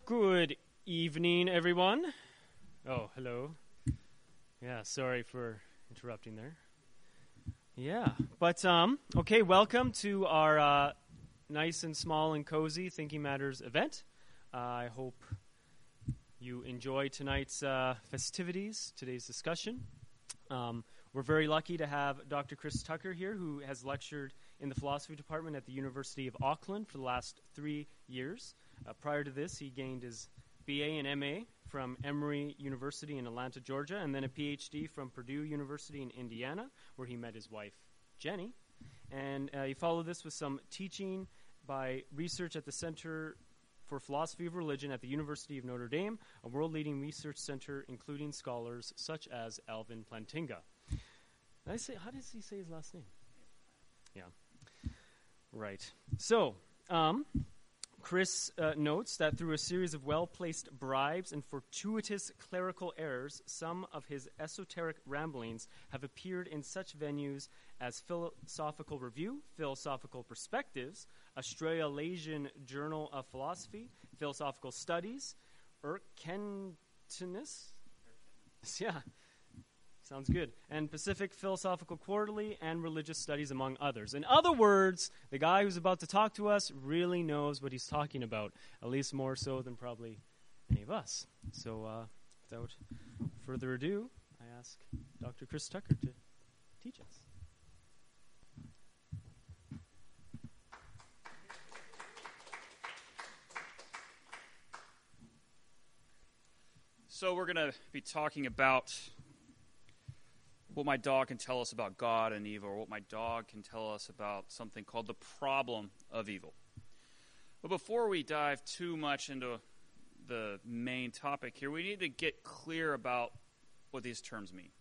Good evening, everyone. Oh, hello. Yeah, sorry for interrupting there. Yeah, but, okay, welcome to our nice and small and cozy Thinking Matters event. I hope you enjoy tonight's festivities, today's discussion. We're very lucky to have Dr. Chris Tucker here, who has lectured in the philosophy department at the University of Auckland for the last 3 years. Prior to this, he gained his BA and MA from Emory University in Atlanta, Georgia, and then a PhD from Purdue University in Indiana, where he met his wife, Jenny. And he followed this with some teaching by research at the Center for Philosophy of Religion at the University of Notre Dame, a world-leading research center including scholars such as Alvin Plantinga. How does he say his last name? Yeah. Right. So, Chris notes that through a series of well-placed bribes and fortuitous clerical errors, some of his esoteric ramblings have appeared in such venues as Philosophical Review, Philosophical Perspectives, Australasian Journal of Philosophy, Philosophical Studies, Erkenntnis, yeah, sounds good, and Pacific Philosophical Quarterly and Religious Studies, among others. In other words, the guy who's about to talk to us really knows what he's talking about, at least more so than probably any of us. So without further ado, I ask Dr. Chris Tucker to teach us. So we're going to be talking about what my dog can tell us about God and evil, or what my dog can tell us about something called the problem of evil. But before we dive too much into the main topic here, we need to get clear about what these terms mean.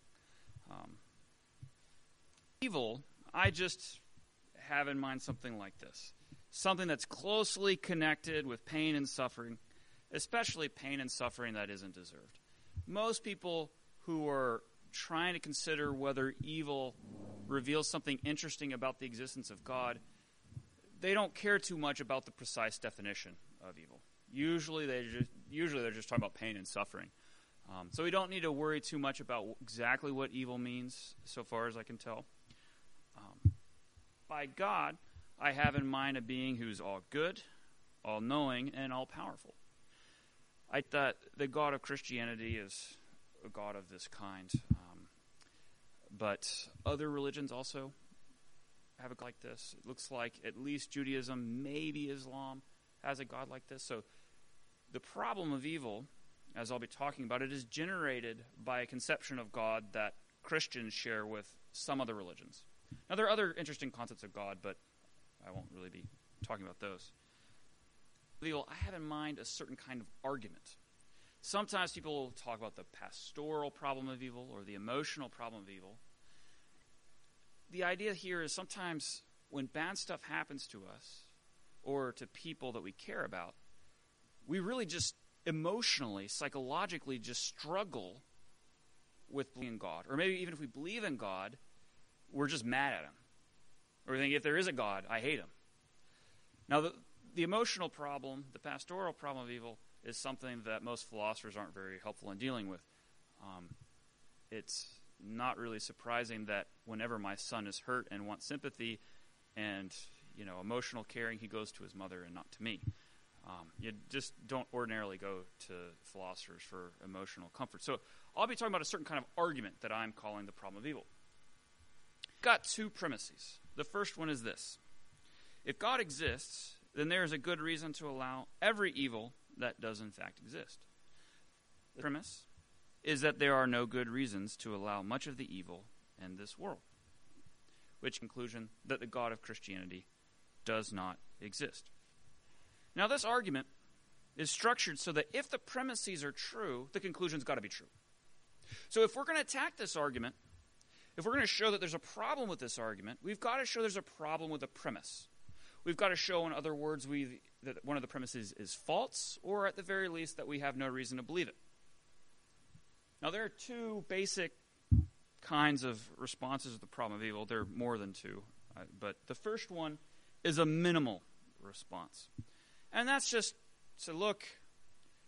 Evil, I just have in mind something like this. Something that's closely connected with pain and suffering, especially pain and suffering that isn't deserved. Most people who are trying to consider whether evil reveals something interesting about the existence of God, they don't care too much about the precise definition of evil. Usually they're just talking about pain and suffering. So we don't need to worry too much about exactly what evil means, so far as I can tell. By God, I have in mind a being who's all good, all knowing, and all powerful. I thought the God of Christianity is a God of this kind. But other religions also have a God like this. It looks like at least Judaism, maybe Islam, has a God like this. So the problem of evil, as I'll be talking about it, is generated by a conception of God that Christians share with some other religions. Now, there are other interesting concepts of God, but I won't really be talking about those. Evil, I have in mind a certain kind of argument. Sometimes people will talk about the pastoral problem of evil or the emotional problem of evil. The idea here is sometimes when bad stuff happens to us or to people that we care about, we really just emotionally, psychologically just struggle with believing in God. Or maybe even if we believe in God, we're just mad at him. Or we think, if there is a God, I hate him. Now, the emotional problem, the pastoral problem of evil, is something that most philosophers aren't very helpful in dealing with. It's not really surprising that whenever my son is hurt and wants sympathy and emotional caring, he goes to his mother and not to me. You just don't ordinarily go to philosophers for emotional comfort. So I'll be talking about a certain kind of argument that I'm calling the problem of evil. Got two premises. The first one is this. If God exists, then there is a good reason to allow every evil that does in fact exist. The premise is that there are no good reasons to allow much of the evil in this world, which conclusion that the God of Christianity does not exist. Now, this argument is structured so that if the premises are true, the conclusion's got to be true. So if we're going to attack this argument, if we're going to show that there's a problem with this argument, we've got to show there's a problem with the premise. We've got to show, in other words, that one of the premises is false, or at the very least that we have no reason to believe it. Now, there are two basic kinds of responses to the problem of evil. There are more than two, but the first one is a minimal response. And that's just to look,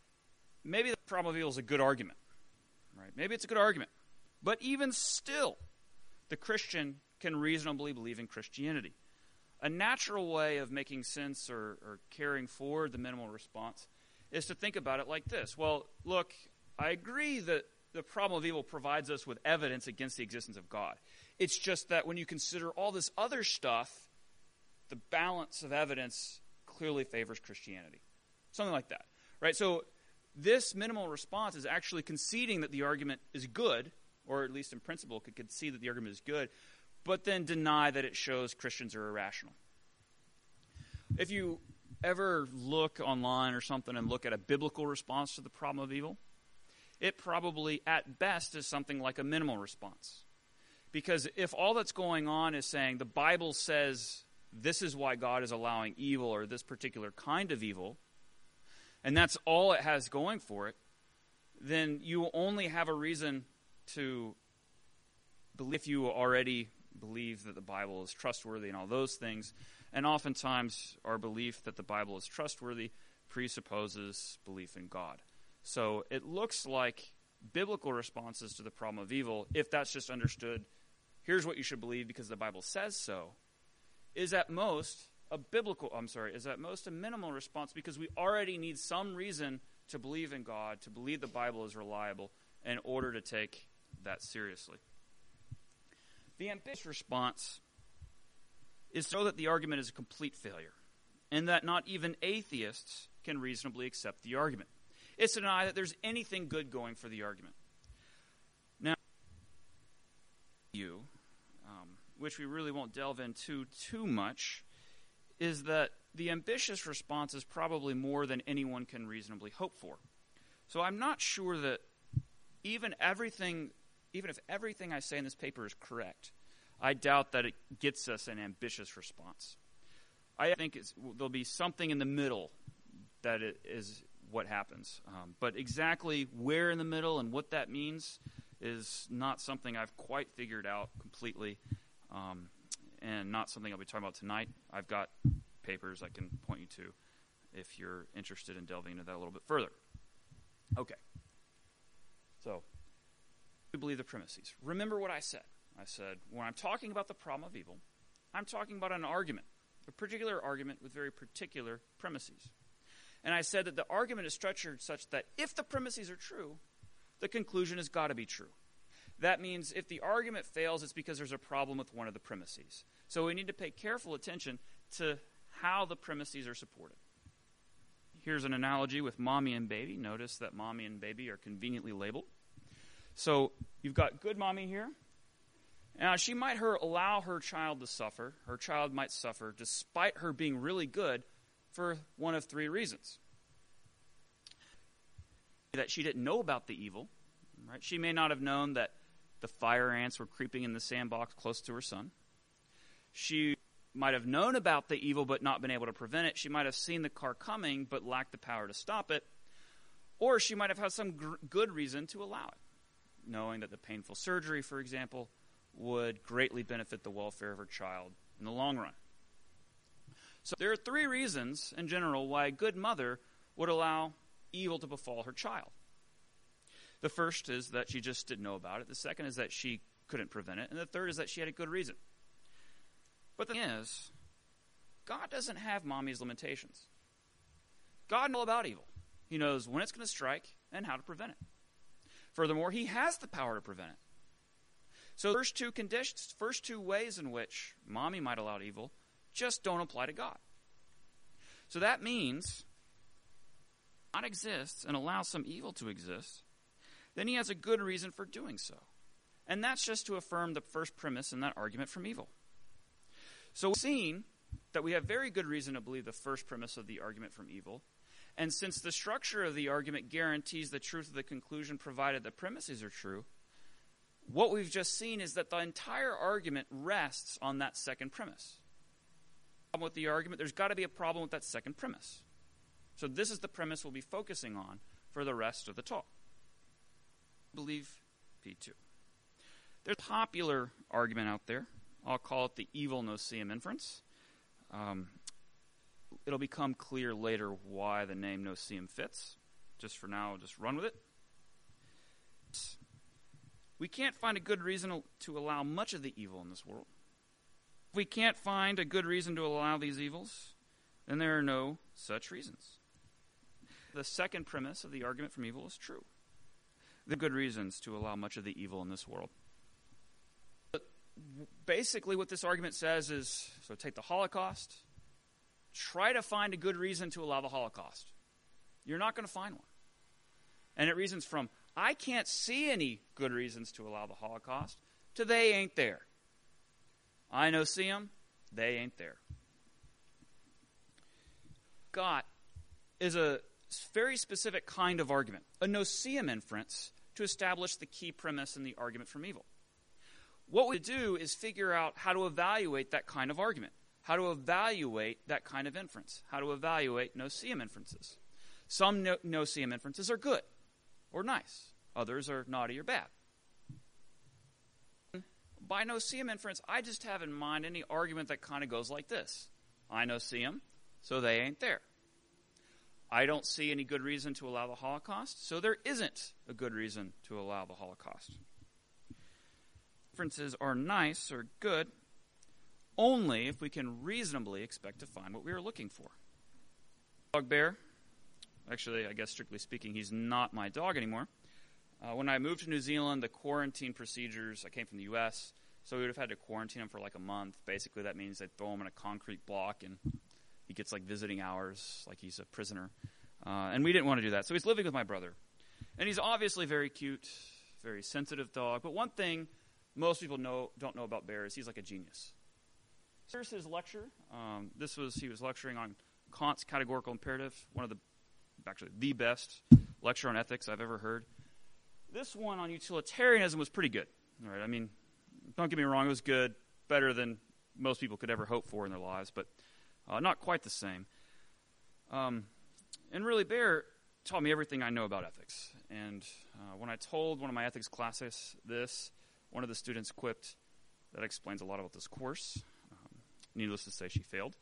maybe the problem of evil is a good argument, right? Maybe it's a good argument. But even still, the Christian can reasonably believe in Christianity. A natural way of making sense or carrying forward the minimal response is to think about it like this. Well, look, I agree that the problem of evil provides us with evidence against the existence of God. It's just that when you consider all this other stuff, the balance of evidence clearly favors Christianity. Something like that, right? So this minimal response is actually conceding that the argument is good, or at least in principle could concede that the argument is good, but then deny that it shows Christians are irrational. If you ever look online or something and look at a biblical response to the problem of evil, it probably at best is something like a minimal response. Because if all that's going on is saying the Bible says this is why God is allowing evil or this particular kind of evil, and that's all it has going for it, then you only have a reason to believe if you already believe that the Bible is trustworthy and all those things. And oftentimes our belief that the Bible is trustworthy presupposes belief in God. So it looks like biblical responses to the problem of evil, if that's just understood, here's what you should believe because the Bible says so, is at most a minimal response because we already need some reason to believe in God, to believe the Bible is reliable in order to take that seriously. The ambitious response is so that the argument is a complete failure and that not even atheists can reasonably accept the argument. It's to deny that there's anything good going for the argument. Now, which we really won't delve into too much, is that the ambitious response is probably more than anyone can reasonably hope for. So I'm not sure that even if everything I say in this paper is correct, I doubt that it gets us an ambitious response. I think there'll be something in the middle that it is what happens. But exactly where in the middle and what that means is not something I've quite figured out completely, and not something I'll be talking about tonight. I've got papers I can point you to if you're interested in delving into that a little bit further. Okay. So, we believe the premises. Remember what I said. I said, when I'm talking about the problem of evil, I'm talking about an argument, a particular argument with very particular premises. And I said that the argument is structured such that if the premises are true, the conclusion has got to be true. That means if the argument fails, it's because there's a problem with one of the premises. So we need to pay careful attention to how the premises are supported. Here's an analogy with mommy and baby. Notice that mommy and baby are conveniently labeled. So you've got good mommy here. Now, she might allow her child to suffer. Her child might suffer despite her being really good for one of three reasons. That she didn't know about the evil. Right? She may not have known that the fire ants were creeping in the sandbox close to her son. She might have known about the evil but not been able to prevent it. She might have seen the car coming but lacked the power to stop it. Or she might have had some good reason to allow it, knowing that the painful surgery, for example, would greatly benefit the welfare of her child in the long run. So there are three reasons, in general, why a good mother would allow evil to befall her child. The first is that she just didn't know about it. The second is that she couldn't prevent it. And the third is that she had a good reason. But the thing is, God doesn't have mommy's limitations. God knows all about evil. He knows when it's going to strike and how to prevent it. Furthermore, he has the power to prevent it. So the first two ways in which mommy might allow evil just don't apply to God. So that means God exists and allows some evil to exist, then he has a good reason for doing so. And that's just to affirm the first premise in that argument from evil. So we've seen that we have very good reason to believe the first premise of the argument from evil. And since the structure of the argument guarantees the truth of the conclusion provided the premises are true, what we've just seen is that the entire argument rests on that second premise. With the argument, there's got to be a problem with that second premise. So this is the premise we'll be focusing on for the rest of the talk. I believe P2. There's a popular argument out there. I'll call it the evil noseum inference. It'll become clear later why the name noseum fits. just for now, just run with it. We can't find a good reason to allow much of the evil in this world. If we can't find a good reason to allow these evils, then there are no such reasons. The second premise of the argument from evil is true. There are good reasons to allow much of the evil in this world. But basically what this argument says is, so take the Holocaust, try to find a good reason to allow the Holocaust. You're not going to find one. And it reasons from, I can't see any good reasons to allow the Holocaust, to they ain't there. I no see them, they ain't there. God is a very specific kind of argument, a no-see-em inference, to establish the key premise in the argument from evil. What we do is figure out how to evaluate that kind of argument, how to evaluate that kind of inference, how to evaluate no-see-em inferences. Some no-see-em inferences are good or nice. Others are naughty or bad. By no-see-em inference, I just have in mind any argument that kind of goes like this. I no-see them, so they ain't there. I don't see any good reason to allow the Holocaust, so there isn't a good reason to allow the Holocaust. Inferences are nice or good only if we can reasonably expect to find what we are looking for. Dog Bear, actually, I guess strictly speaking, he's not my dog anymore. When I moved to New Zealand, the quarantine procedures, I came from the U.S., so we would have had to quarantine him for like a month. Basically, that means they throw him in a concrete block, and he gets like visiting hours, like he's a prisoner. And we didn't want to do that, so he's living with my brother. And he's obviously very cute, very sensitive dog. But one thing most people don't know about Bear is he's like a genius. Here's his lecture. He was lecturing on Kant's categorical imperative, the best lecture on ethics I've ever heard. This one on utilitarianism was pretty good. All right, I mean, don't get me wrong, it was good, better than most people could ever hope for in their lives, but not quite the same. And really, Bear taught me everything I know about ethics. And when I told one of my ethics classes this, one of the students quipped, that explains a lot about this course. Needless to say, she failed.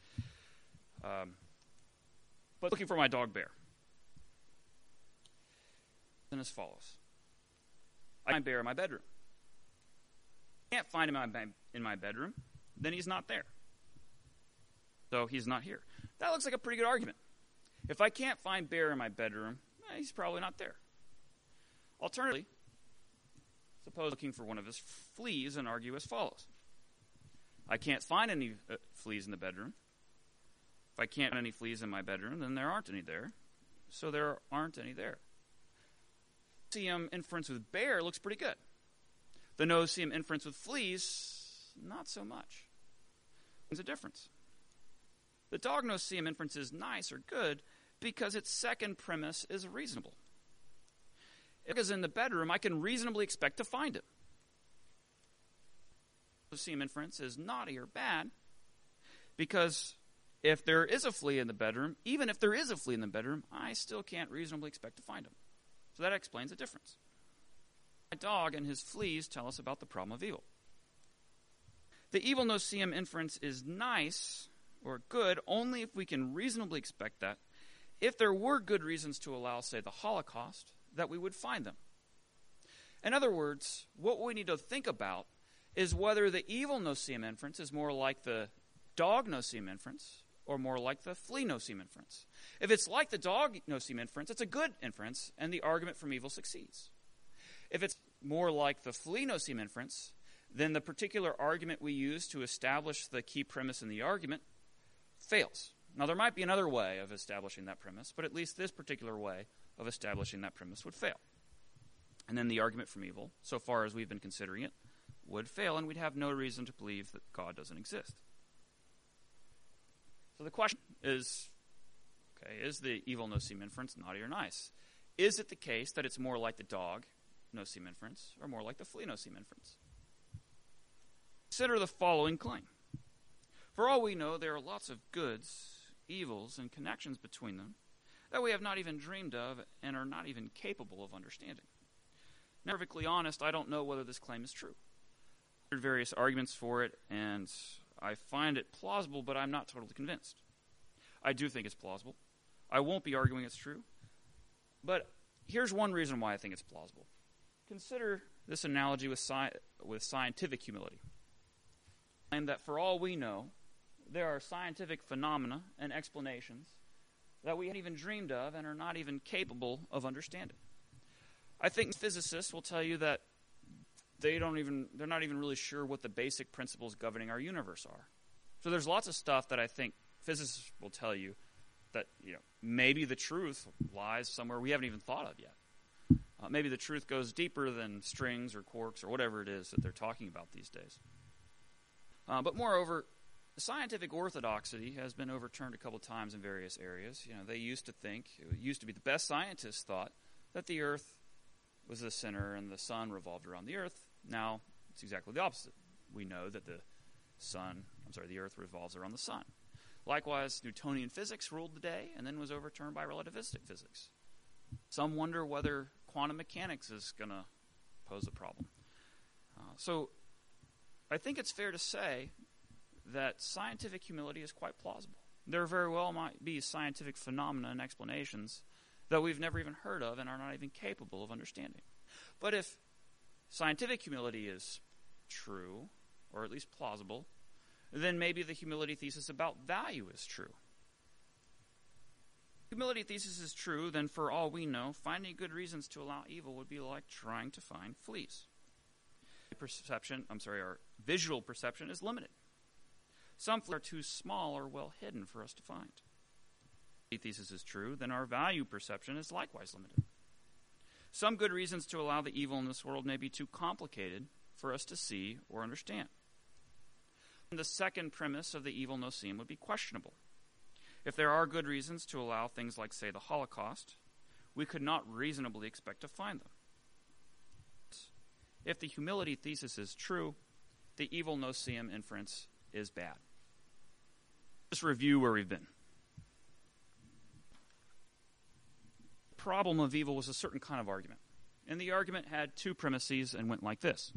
But looking for my dog Bear. And as follows. I find Bear in my bedroom. I can't find him in my bedroom, then he's not there. So he's not here. That looks like a pretty good argument. If I can't find Bear in my bedroom, he's probably not there. Alternatively, suppose looking for one of his fleas and argue as follows. I can't find any fleas in the bedroom. If I can't find any fleas in my bedroom, then there aren't any there. So there aren't any there. No-see-em inference with Bear looks pretty good. The no-see-em inference with fleas, not so much. There's a difference. The dog no-see-em inference is nice or good because its second premise is reasonable. If it is in the bedroom, I can reasonably expect to find it. The no-see-em inference is naughty or bad because if there is a flea in the bedroom, even if there is a flea in the bedroom, I still can't reasonably expect to find him. So that explains the difference. My dog and his fleas tell us about the problem of evil. The evil no-see-em inference is nice or good only if we can reasonably expect that if there were good reasons to allow, say, the Holocaust, that we would find them. In other words, what we need to think about is whether the evil no-see-em inference is more like the dog no-see-em inference or more like the flea no-see-em inference. If it's like the dog no-see-em inference, it's a good inference, and the argument from evil succeeds. If it's more like the flea no-see-em inference, then the particular argument we use to establish the key premise in the argument fails. Now, there might be another way of establishing that premise, but at least this particular way of establishing that premise would fail. And then the argument from evil, so far as we've been considering it, would fail, and we'd have no reason to believe that God doesn't exist. So the question is, is the evil no-see-em inference naughty or nice? Is it the case that it's more like the dog no-see-em inference or more like the flea no-see-em inference? Consider the following claim. For all we know, there are lots of goods, evils, and connections between them that we have not even dreamed of and are not even capable of understanding. Now, perfectly honest, I don't know whether this claim is true. I've heard various arguments for it, and I find it plausible, but I'm not totally convinced. I do think it's plausible. I won't be arguing it's true. But here's one reason why I think it's plausible. Consider this analogy with scientific humility. And that for all we know, there are scientific phenomena and explanations that we haven't even dreamed of and are not even capable of understanding. I think physicists will tell you that they're not even really sure what the basic principles governing our universe are. So there's lots of stuff that I think physicists will tell you that, maybe the truth lies somewhere we haven't even thought of yet. Maybe the truth goes deeper than strings or quarks or whatever it is that they're talking about these days. But moreover, scientific orthodoxy has been overturned a couple times in various areas. They used to be the best scientists thought that the earth was the center and the sun revolved around the earth. Now it's exactly the opposite. We know that the earth revolves around the sun. Likewise, Newtonian physics ruled the day and then was overturned by relativistic physics. Some wonder whether quantum mechanics is going to pose a problem. So I think it's fair to say that scientific humility is quite plausible. There very well might be scientific phenomena and explanations that we've never even heard of and are not even capable of understanding. But if scientific humility is true, or at least plausible, then maybe the humility thesis about value is true. Humility thesis is true, then for all we know, finding good reasons to allow evil would be like trying to find fleas. Our visual perception is limited. Some fleas are too small or well hidden for us to find. If the thesis is true, then our value perception is likewise limited. Some good reasons to allow the evil in this world may be too complicated for us to see or understand. The second premise of the evil no-seem would be questionable. If there are good reasons to allow things like, say, the Holocaust, we could not reasonably expect to find them. If the humility thesis is true, the evil no-seem inference is bad. Let's review where we've been. The problem of evil was a certain kind of argument, and the argument had two premises and went like this.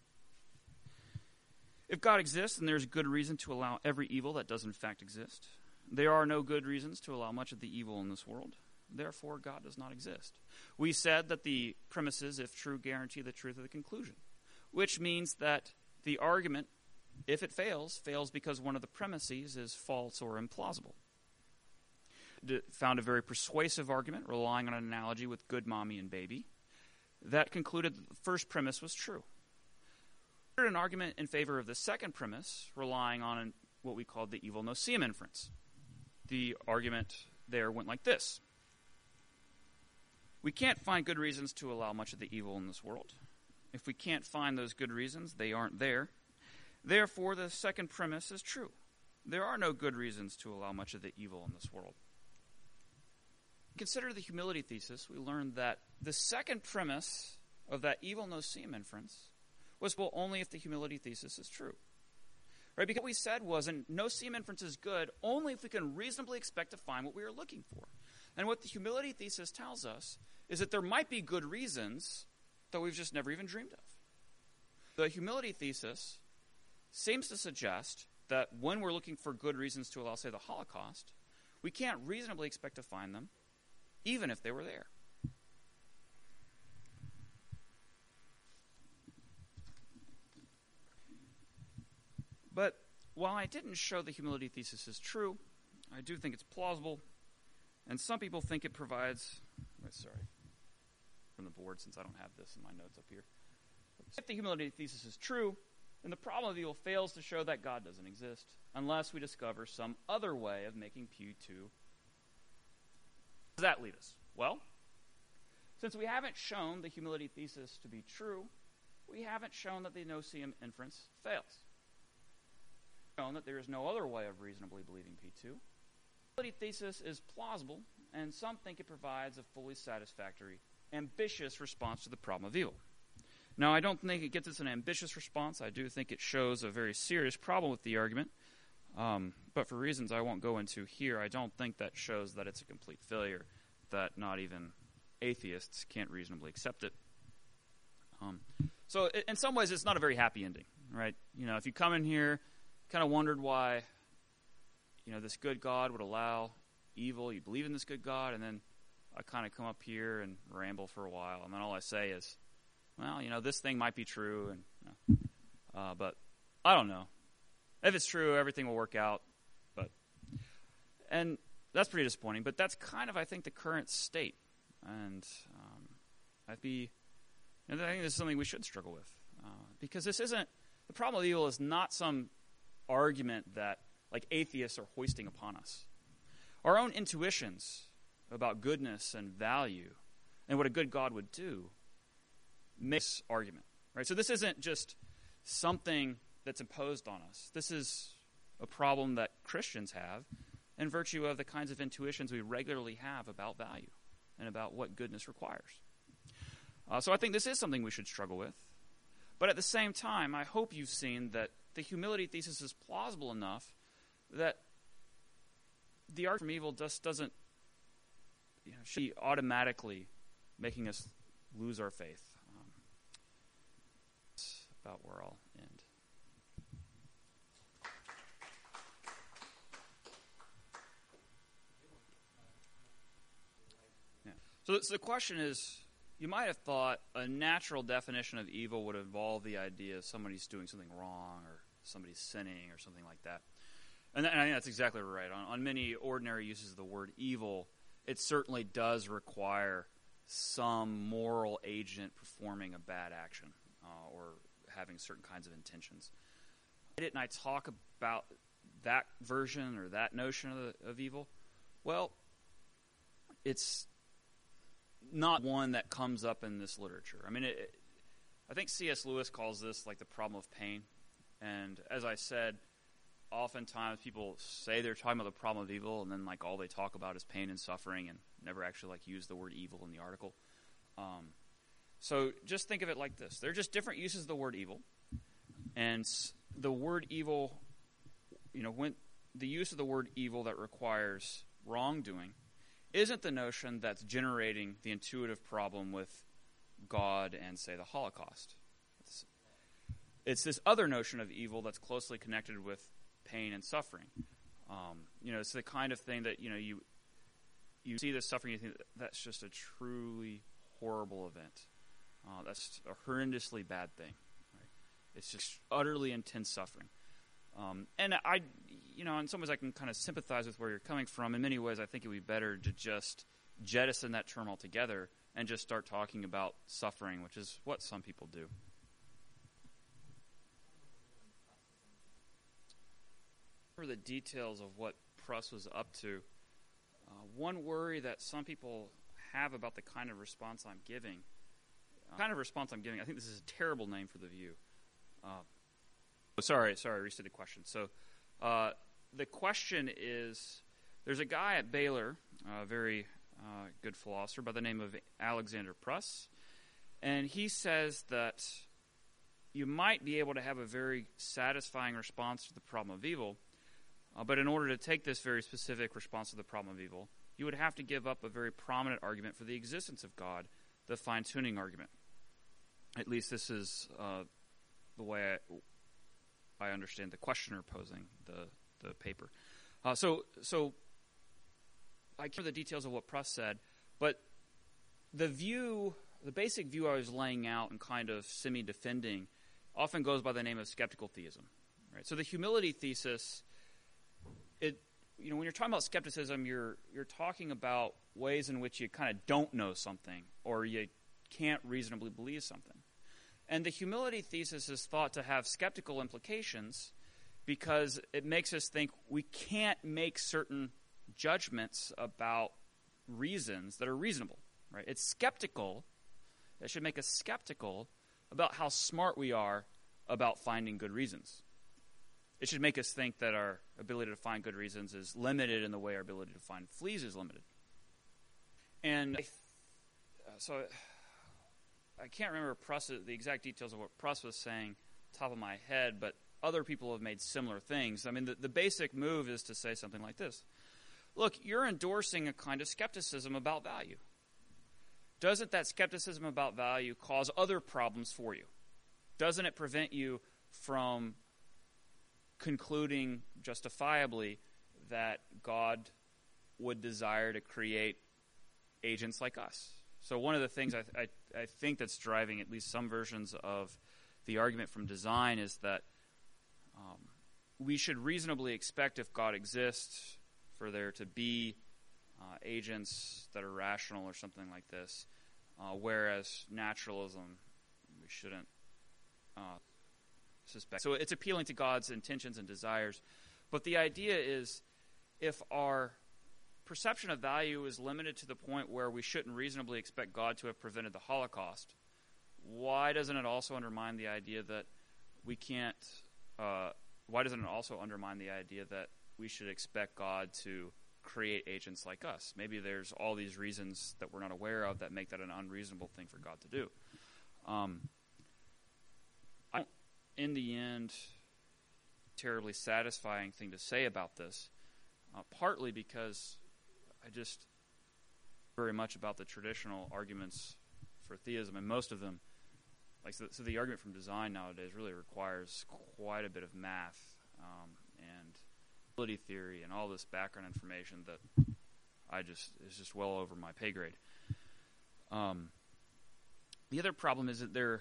If God exists, then there's good reason to allow every evil that does in fact exist. There are no good reasons to allow much of the evil in this world. Therefore, God does not exist. We said that the premises, if true, guarantee the truth of the conclusion, which means that the argument, if it fails because one of the premises is false or implausible. Found a very persuasive argument relying on an analogy with good mommy and baby that concluded that the first premise was true. An argument in favor of the second premise, relying on what we called the evil no-seem inference. The argument there went like this. We can't find good reasons to allow much of the evil in this world. If we can't find those good reasons, they aren't there. Therefore, the second premise is true. There are no good reasons to allow much of the evil in this world. Consider the humility thesis. We learned that the second premise of that evil no-seem inference was, well, only if the humility thesis is true. Right? Because what we said was, a no-seem inference is good only if we can reasonably expect to find what we are looking for. And what the humility thesis tells us is that there might be good reasons that we've just never even dreamed of. The humility thesis seems to suggest that when we're looking for good reasons to allow, say, the Holocaust, we can't reasonably expect to find them, even if they were there. But while I didn't show the humility thesis is true, I do think it's plausible, and some people think it provides... from the board, since I don't have this in my notes up here. If the humility thesis is true, then the problem of evil fails to show that God doesn't exist, unless we discover some other way of making P2. Where does that leave us? Well, since we haven't shown the humility thesis to be true, we haven't shown that the no-seem inference fails. Shown that there is no other way of reasonably believing P2. The humility thesis is plausible, and some think it provides a fully satisfactory, ambitious response to the problem of evil. Now, I don't think it gets us an ambitious response. I do think it shows a very serious problem with the argument. But for reasons I won't go into here, I don't think that shows that it's a complete failure, that not even atheists can't reasonably accept it. So in some ways, it's not a very happy ending, right? If you come in here, kind of wondered why, this good God would allow evil, you believe in this good God, and then, I kind of come up here and ramble for a while, and then all I say is, well, this thing might be true, but I don't know. If it's true, everything will work out. And that's pretty disappointing, but that's kind of, I think, the current state. And I think this is something we should struggle with. Because the problem with evil is not some argument that, like, atheists are hoisting upon us. Our own intuitions about goodness and value and what a good God would do makes argument, right? So this isn't just something that's imposed on us. This is a problem that Christians have in virtue of the kinds of intuitions we regularly have about value and about what goodness requires. So I think this is something we should struggle with. But at the same time, I hope you've seen that the humility thesis is plausible enough that the argument from evil just doesn't should be automatically making us lose our faith. That's about where I'll end. Yeah. So the question is, you might have thought a natural definition of evil would involve the idea of somebody's doing something wrong or somebody's sinning or something like that. And I think that's exactly right. On many ordinary uses of the word evil, it certainly does require some moral agent performing a bad action or having certain kinds of intentions. Why didn't I talk about that version or that notion of evil? Well, it's not one that comes up in this literature. I mean, I think C.S. Lewis calls this like the problem of pain. And as I said, oftentimes people say they're talking about the problem of evil, and then like all they talk about is pain and suffering, and never actually like use the word evil in the article. So just think of it like this: they're just different uses of the word evil, and the word evil, when the use of the word evil that requires wrongdoing isn't the notion that's generating the intuitive problem with God and, say, the Holocaust. It's this other notion of evil that's closely connected with pain and suffering. It's the kind of thing that, you see this suffering, you think that's just a truly horrible event. That's a horrendously bad thing. Right? It's just utterly intense suffering. And in some ways I can kind of sympathize with where you're coming from. In many ways, I think it would be better to just jettison that term altogether and just start talking about suffering, which is what some people do. For the details of what Pruss was up to, one worry that some people have about the kind of response I'm giving, I think this is a terrible name for the view. Sorry, I restate the question. So the question is, there's a guy at Baylor, a very good philosopher by the name of Alexander Pruss, and he says that you might be able to have a very satisfying response to the problem of evil, but in order to take this very specific response to the problem of evil, you would have to give up a very prominent argument for the existence of God, the fine-tuning argument. At least this is the way I understand the questioner posing the paper. So I can't remember the details of what Pruss said, but the basic view I was laying out and kind of semi-defending often goes by the name of skeptical theism. Right? So the humility thesis, when you're talking about skepticism, you're talking about ways in which you kind of don't know something or you can't reasonably believe something. And the humility thesis is thought to have skeptical implications because it makes us think we can't make certain judgments about reasons that are reasonable. Right? It's skeptical. It should make us skeptical about how smart we are about finding good reasons. It should make us think that our ability to find good reasons is limited in the way our ability to find fleas is limited. And so I can't remember the exact details of what Pruss was saying top of my head, but other people have made similar things. I mean, the basic move is to say something like this. Look, you're endorsing a kind of skepticism about value. Doesn't that skepticism about value cause other problems for you? Doesn't it prevent you from concluding justifiably that God would desire to create agents like us. So one of the things I think that's driving at least some versions of the argument from design is that we should reasonably expect, if God exists, for there to be agents that are rational or something like this, whereas naturalism, we shouldn't suspect. So it's appealing to God's intentions and desires, but the idea is if our perception of value is limited to the point where we shouldn't reasonably expect God to have prevented the Holocaust, why doesn't it also undermine the idea that we can't? Why doesn't it also undermine the idea that we should expect God to create agents like us? Maybe there's all these reasons that we're not aware of that make that an unreasonable thing for God to do. In the end, terribly satisfying thing to say about this, partly because I just very much about the traditional arguments for theism, and most of them, so the argument from design nowadays really requires quite a bit of math and ability theory and all this background information that is just well over my pay grade. The other problem is that they're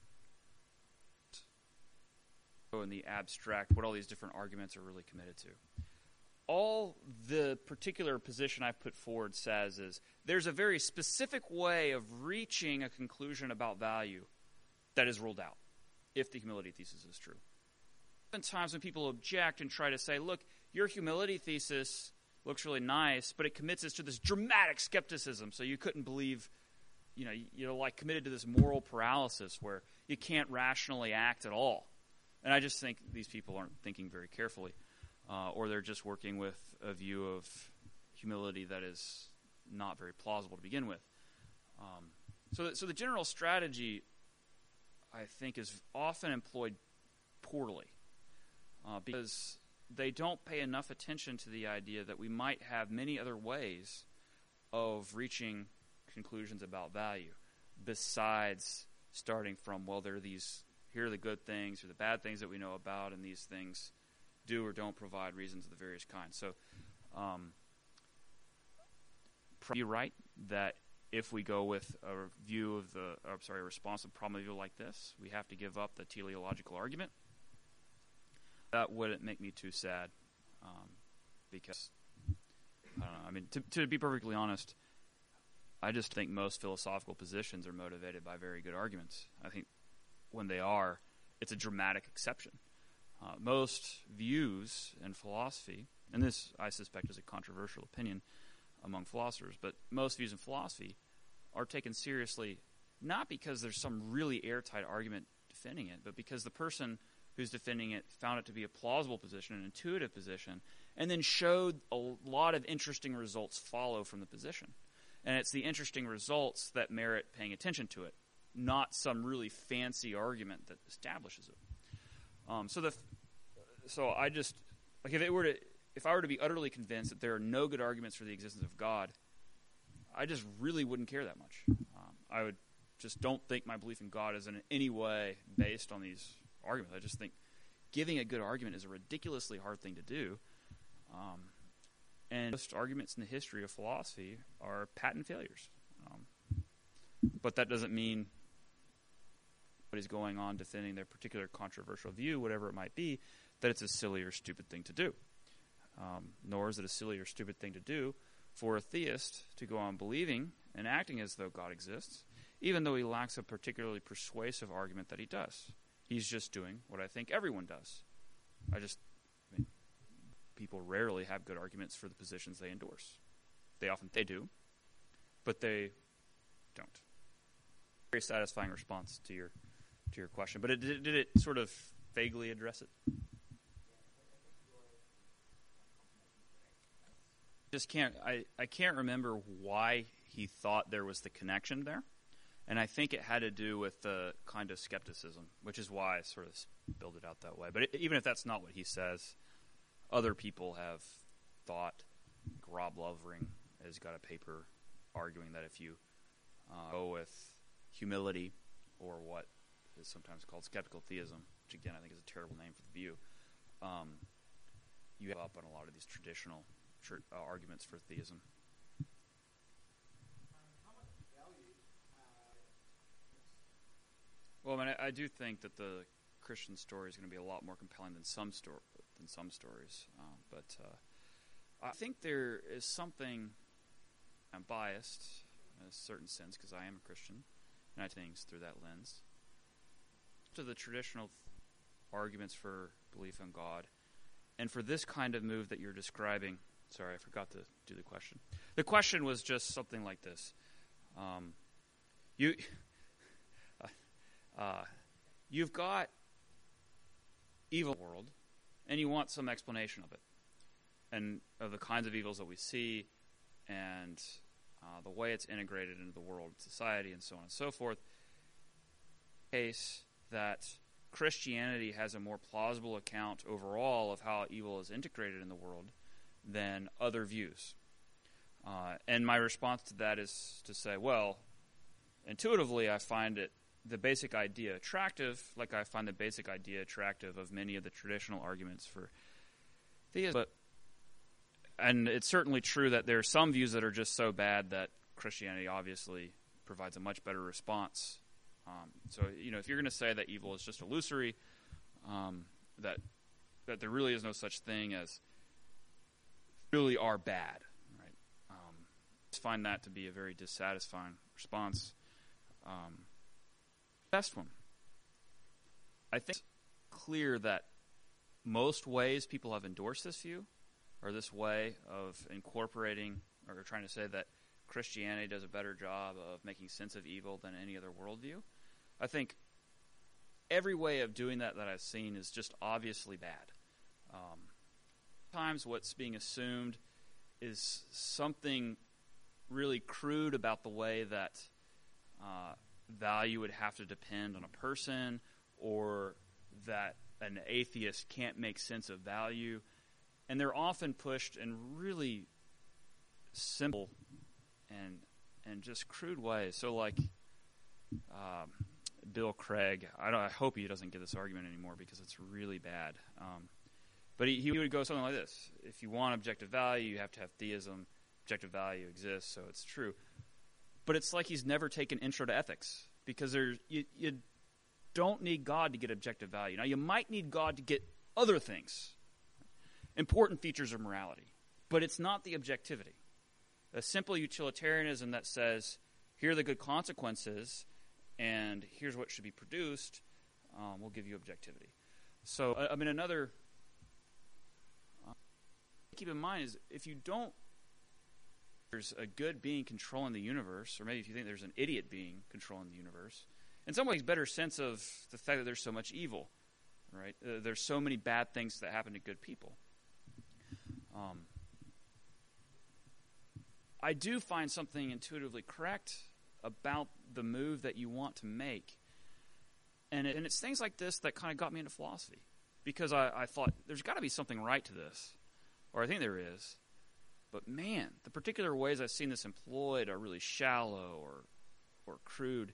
in the abstract what all these different arguments are really committed to. All the particular position I've put forward says is there's a very specific way of reaching a conclusion about value that is ruled out if the humility thesis is true. Oftentimes when people object and try to say, look, your humility thesis looks really nice, but it commits us to this dramatic skepticism, so you couldn't believe, you're like committed to this moral paralysis where you can't rationally act at all. And I just think these people aren't thinking very carefully, or they're just working with a view of humility that is not very plausible to begin with. So the general strategy, I think, is often employed poorly because they don't pay enough attention to the idea that we might have many other ways of reaching conclusions about value besides starting from, well, here are the good things or the bad things that we know about, and these things do or don't provide reasons of the various kinds. So you're right that if we go with a view of a responsive problem view like this, we have to give up the teleological argument. That wouldn't make me too sad, because I don't know. I mean, to be perfectly honest, I just think most philosophical positions are motivated by very good arguments. I think when they are, it's a dramatic exception. Most views in philosophy, and this I suspect is a controversial opinion among philosophers, but most views in philosophy are taken seriously not because there's some really airtight argument defending it, but because the person who's defending it found it to be a plausible position, an intuitive position, and then showed a lot of interesting results follow from the position. And it's the interesting results that merit paying attention to it, not some really fancy argument that establishes it. So I just, like, if I were to be utterly convinced that there are no good arguments for the existence of God, I just really wouldn't care that much. I would just don't think my belief in God is in any way based on these arguments. I just think giving a good argument is a ridiculously hard thing to do. And most arguments in the history of philosophy are patent failures. But that doesn't mean what is going on defending their particular controversial view, whatever it might be, that it's a silly or stupid thing to do. Nor is it a silly or stupid thing to do for a theist to go on believing and acting as though God exists, even though he lacks a particularly persuasive argument that he does. He's just doing what I think everyone does. People rarely have good arguments for the positions they endorse. They do, but they don't. Very satisfying response to your question, but did it sort of vaguely address it? I can't remember why he thought there was the connection there, and I think it had to do with the kind of skepticism, which is why I sort of build it out that way. But even if that's not what he says, other people have thought. Rob Lovering has got a paper arguing that if you go with humility, or what is sometimes called skeptical theism, which again I think is a terrible name for the view, you have up on a lot of these traditional arguments for theism. Well, I mean, I do think that the Christian story is going to be a lot more compelling than some stories. But I think there is something. I'm biased in a certain sense because I am a Christian, and I see things through that lens. To the traditional arguments for belief in God, and for this kind of move that you're describing. Sorry, I forgot to do the question. The question was just something like this: you've got evil in the world, and you want some explanation of it, and of the kinds of evils that we see, and the way it's integrated into the world, society, and so on and so forth. Case that Christianity has a more plausible account overall of how evil is integrated in the world than other views. And my response to that is to say, well, intuitively I find the basic idea attractive, like I find the basic idea attractive of many of the traditional arguments for theism. And it's certainly true that there are some views that are just so bad that Christianity obviously provides a much better response. So, if you're going to say that evil is just illusory, that there really is no such thing as really are bad, right? I find that to be a very dissatisfying response. Best one. I think it's clear that most ways people have endorsed this view, or this way of incorporating, or trying to say that Christianity does a better job of making sense of evil than any other worldview. I think every way of doing that I've seen is just obviously bad. Sometimes what's being assumed is something really crude about the way that value would have to depend on a person, or that an atheist can't make sense of value. And they're often pushed in really simple and just crude ways. So, like Bill Craig, I hope he doesn't get this argument anymore because it's really bad. But he would go something like this: if you want objective value, you have to have theism. Objective value exists, so it's true. But it's like he's never taken Intro to Ethics, because you don't need God to get objective value. Now, you might need God to get other things, important features of morality, but it's not the objectivity. A simple utilitarianism that says, here are the good consequences, and here's what should be produced, will give you objectivity. So, another keep in mind is, if you don't, there's a good being controlling the universe, or maybe if you think there's an idiot being controlling the universe, in some ways better sense of the fact that there's so much evil, right? There's so many bad things that happen to good people. I do find something intuitively correct about the move that you want to make. And it's things like this that kind of got me into philosophy. Because I thought, there's got to be something right to this. Or I think there is. But man, the particular ways I've seen this employed are really shallow or crude,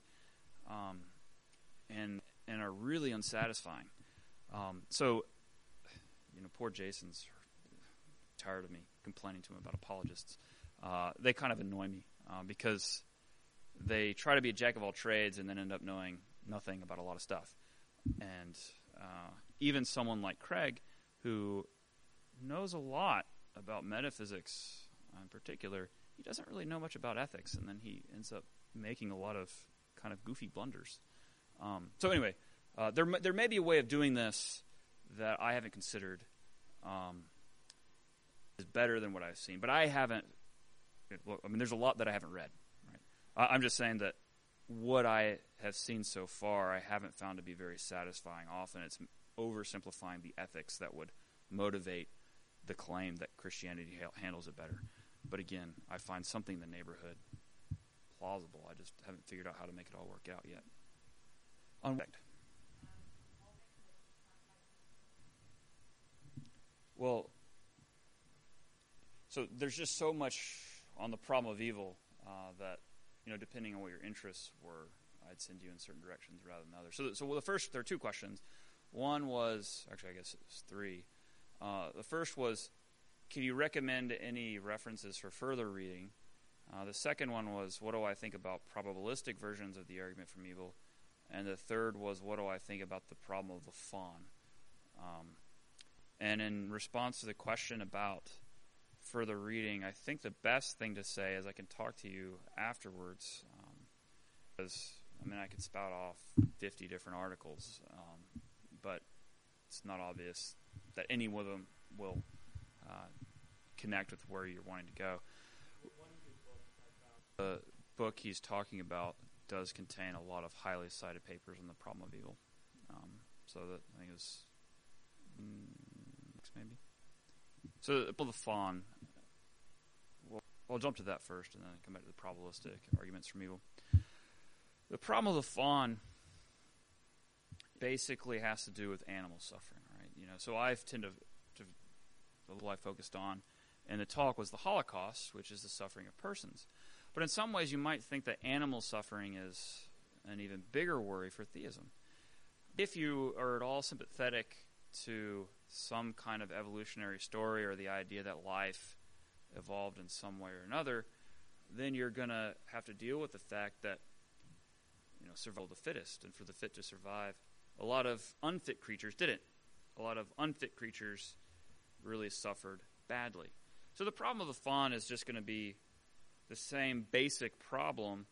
and are really unsatisfying. So, poor Jason's tired of me complaining to him about apologists. They kind of annoy me because they try to be a jack of all trades and then end up knowing nothing about a lot of stuff. And even someone like Craig, who knows a lot about metaphysics in particular, he doesn't really know much about ethics, and then he ends up making a lot of kind of goofy blunders. So anyway, there may be a way of doing this that I haven't considered is better than what I've seen, but I haven't. There's a lot that I haven't read. Right? I'm just saying that what I have seen so far, I haven't found to be very satisfying. Often it's oversimplifying the ethics that would motivate the claim that Christianity handles it better. But again, I find something in the neighborhood plausible. I just haven't figured out how to make it all work out yet. Well, so there's just so much on the problem of evil that, depending on what your interests were, I'd send you in certain directions rather than others. So the first, there are two questions. One was, actually I guess it's three. The first was, can you recommend any references for further reading? The second one was, what do I think about probabilistic versions of the argument from evil? And the third was, what do I think about the problem of the fawn? And in response to the question about further reading, I think the best thing to say is I can talk to you afterwards, because I could spout off 50 different articles, but it's not obvious that any of them will connect with where you're wanting to go. The book he's talking about does contain a lot of highly cited papers on the problem of evil. So that I think is maybe. So the fawn. Well, I'll jump to that first, and then come back to the probabilistic arguments from evil. The problem of the fawn basically has to do with animal suffering, right? So I've tended to the little I focused on, and the talk was the Holocaust, which is the suffering of persons. But in some ways, you might think that animal suffering is an even bigger worry for theism. If you are at all sympathetic to some kind of evolutionary story or the idea that life evolved in some way or another, then you're going to have to deal with the fact that survival of the fittest, and for the fit to survive. A lot of unfit creatures didn't. A lot of unfit creatures really suffered badly. So the problem of the fawn is just going to be the same basic problem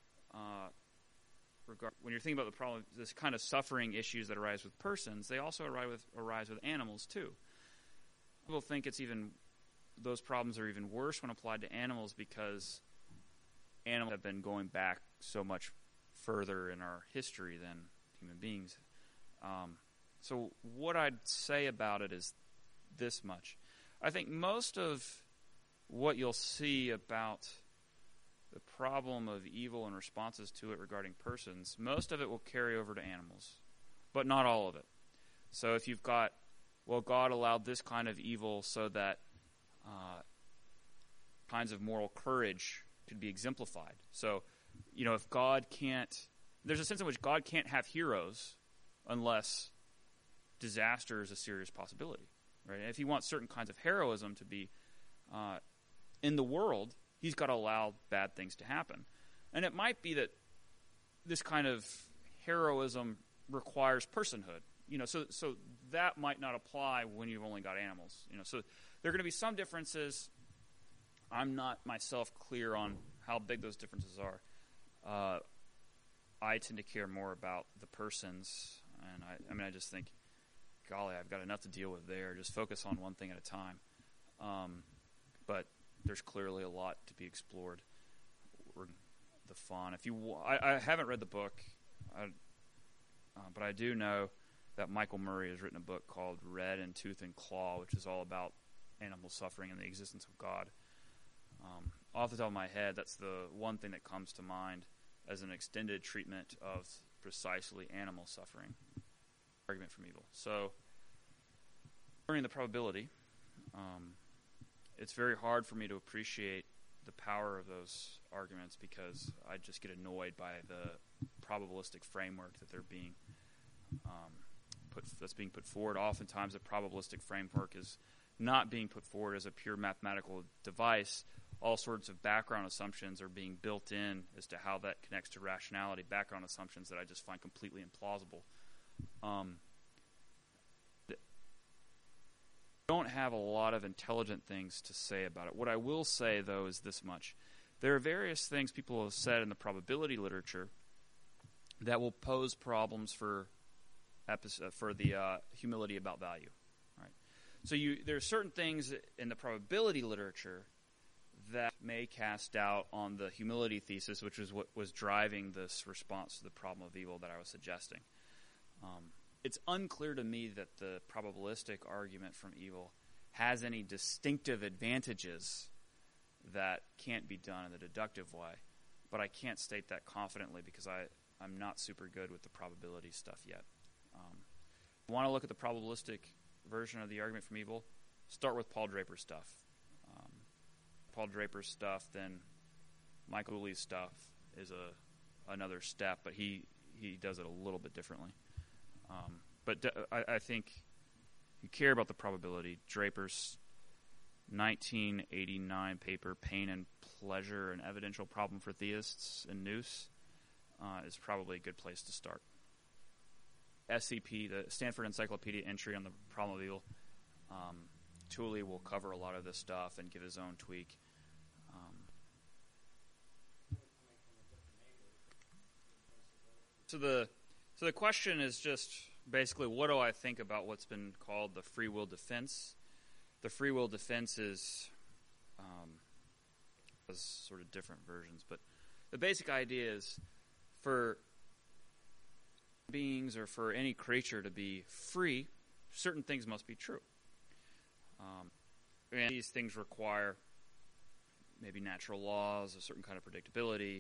when you're thinking about the problem, this kind of suffering issues that arise with persons, they also arise with animals too. People think those problems are even worse when applied to animals because animals have been going back so much further in our history than human beings. So what I'd say about it is this much. I think most of what you'll see about the problem of evil and responses to it regarding persons, most of it will carry over to animals, but not all of it. So if you've got, God allowed this kind of evil so that kinds of moral courage could be exemplified. So, if God can't, there's a sense in which God can't have heroes unless disaster is a serious possibility, right? And if he wants certain kinds of heroism to be in the world, he's got to allow bad things to happen. And it might be that this kind of heroism requires personhood. So that might not apply when you've only got animals. So there are going to be some differences. I'm not myself clear on how big those differences are. I tend to care more about the persons, and I just think, golly, I've got enough to deal with there. Just focus on one thing at a time. But there's clearly a lot to be explored. The fawn. I haven't read the book, but I do know that Michael Murray has written a book called Red in Tooth and Claw, which is all about animal suffering and the existence of God. Off the top of my head, that's the one thing that comes to mind as an extended treatment of precisely animal suffering. Argument from evil. So, during the probability, it's very hard for me to appreciate the power of those arguments because I just get annoyed by the probabilistic framework that they're being put forward. Oftentimes, the probabilistic framework is not being put forward as a pure mathematical device. All sorts of background assumptions are being built in as to how that connects to rationality, background assumptions that I just find completely implausible. Don't have a lot of intelligent things to say about it. What I will say, though, is this much. There are various things people have said in the probability literature that will pose problems for the humility about value. Right? So there are certain things in the probability literature that may cast doubt on the humility thesis, which is what was driving this response to the problem of evil that I was suggesting. It's unclear to me that the probabilistic argument from evil has any distinctive advantages that can't be done in the deductive way, but I can't state that confidently because I'm not super good with the probability stuff yet. If you want to look at the probabilistic version of the argument from evil, start with Paul Draper's stuff. Paul Draper's stuff, then Michael Woolley's stuff is another step, but he does it a little bit differently. I think if you care about the probability, Draper's 1989 paper, Pain and Pleasure, an Evidential Problem for Theists in Noose, is probably a good place to start. SCP, the Stanford Encyclopedia entry on the problem of evil, Tooley will cover a lot of this stuff and give his own tweak. So the question is just basically, what do I think about what's been called the free will defense? The free will defense is has sort of different versions, but the basic idea is for beings or for any creature to be free, certain things must be true. And these things require maybe natural laws, a certain kind of predictability.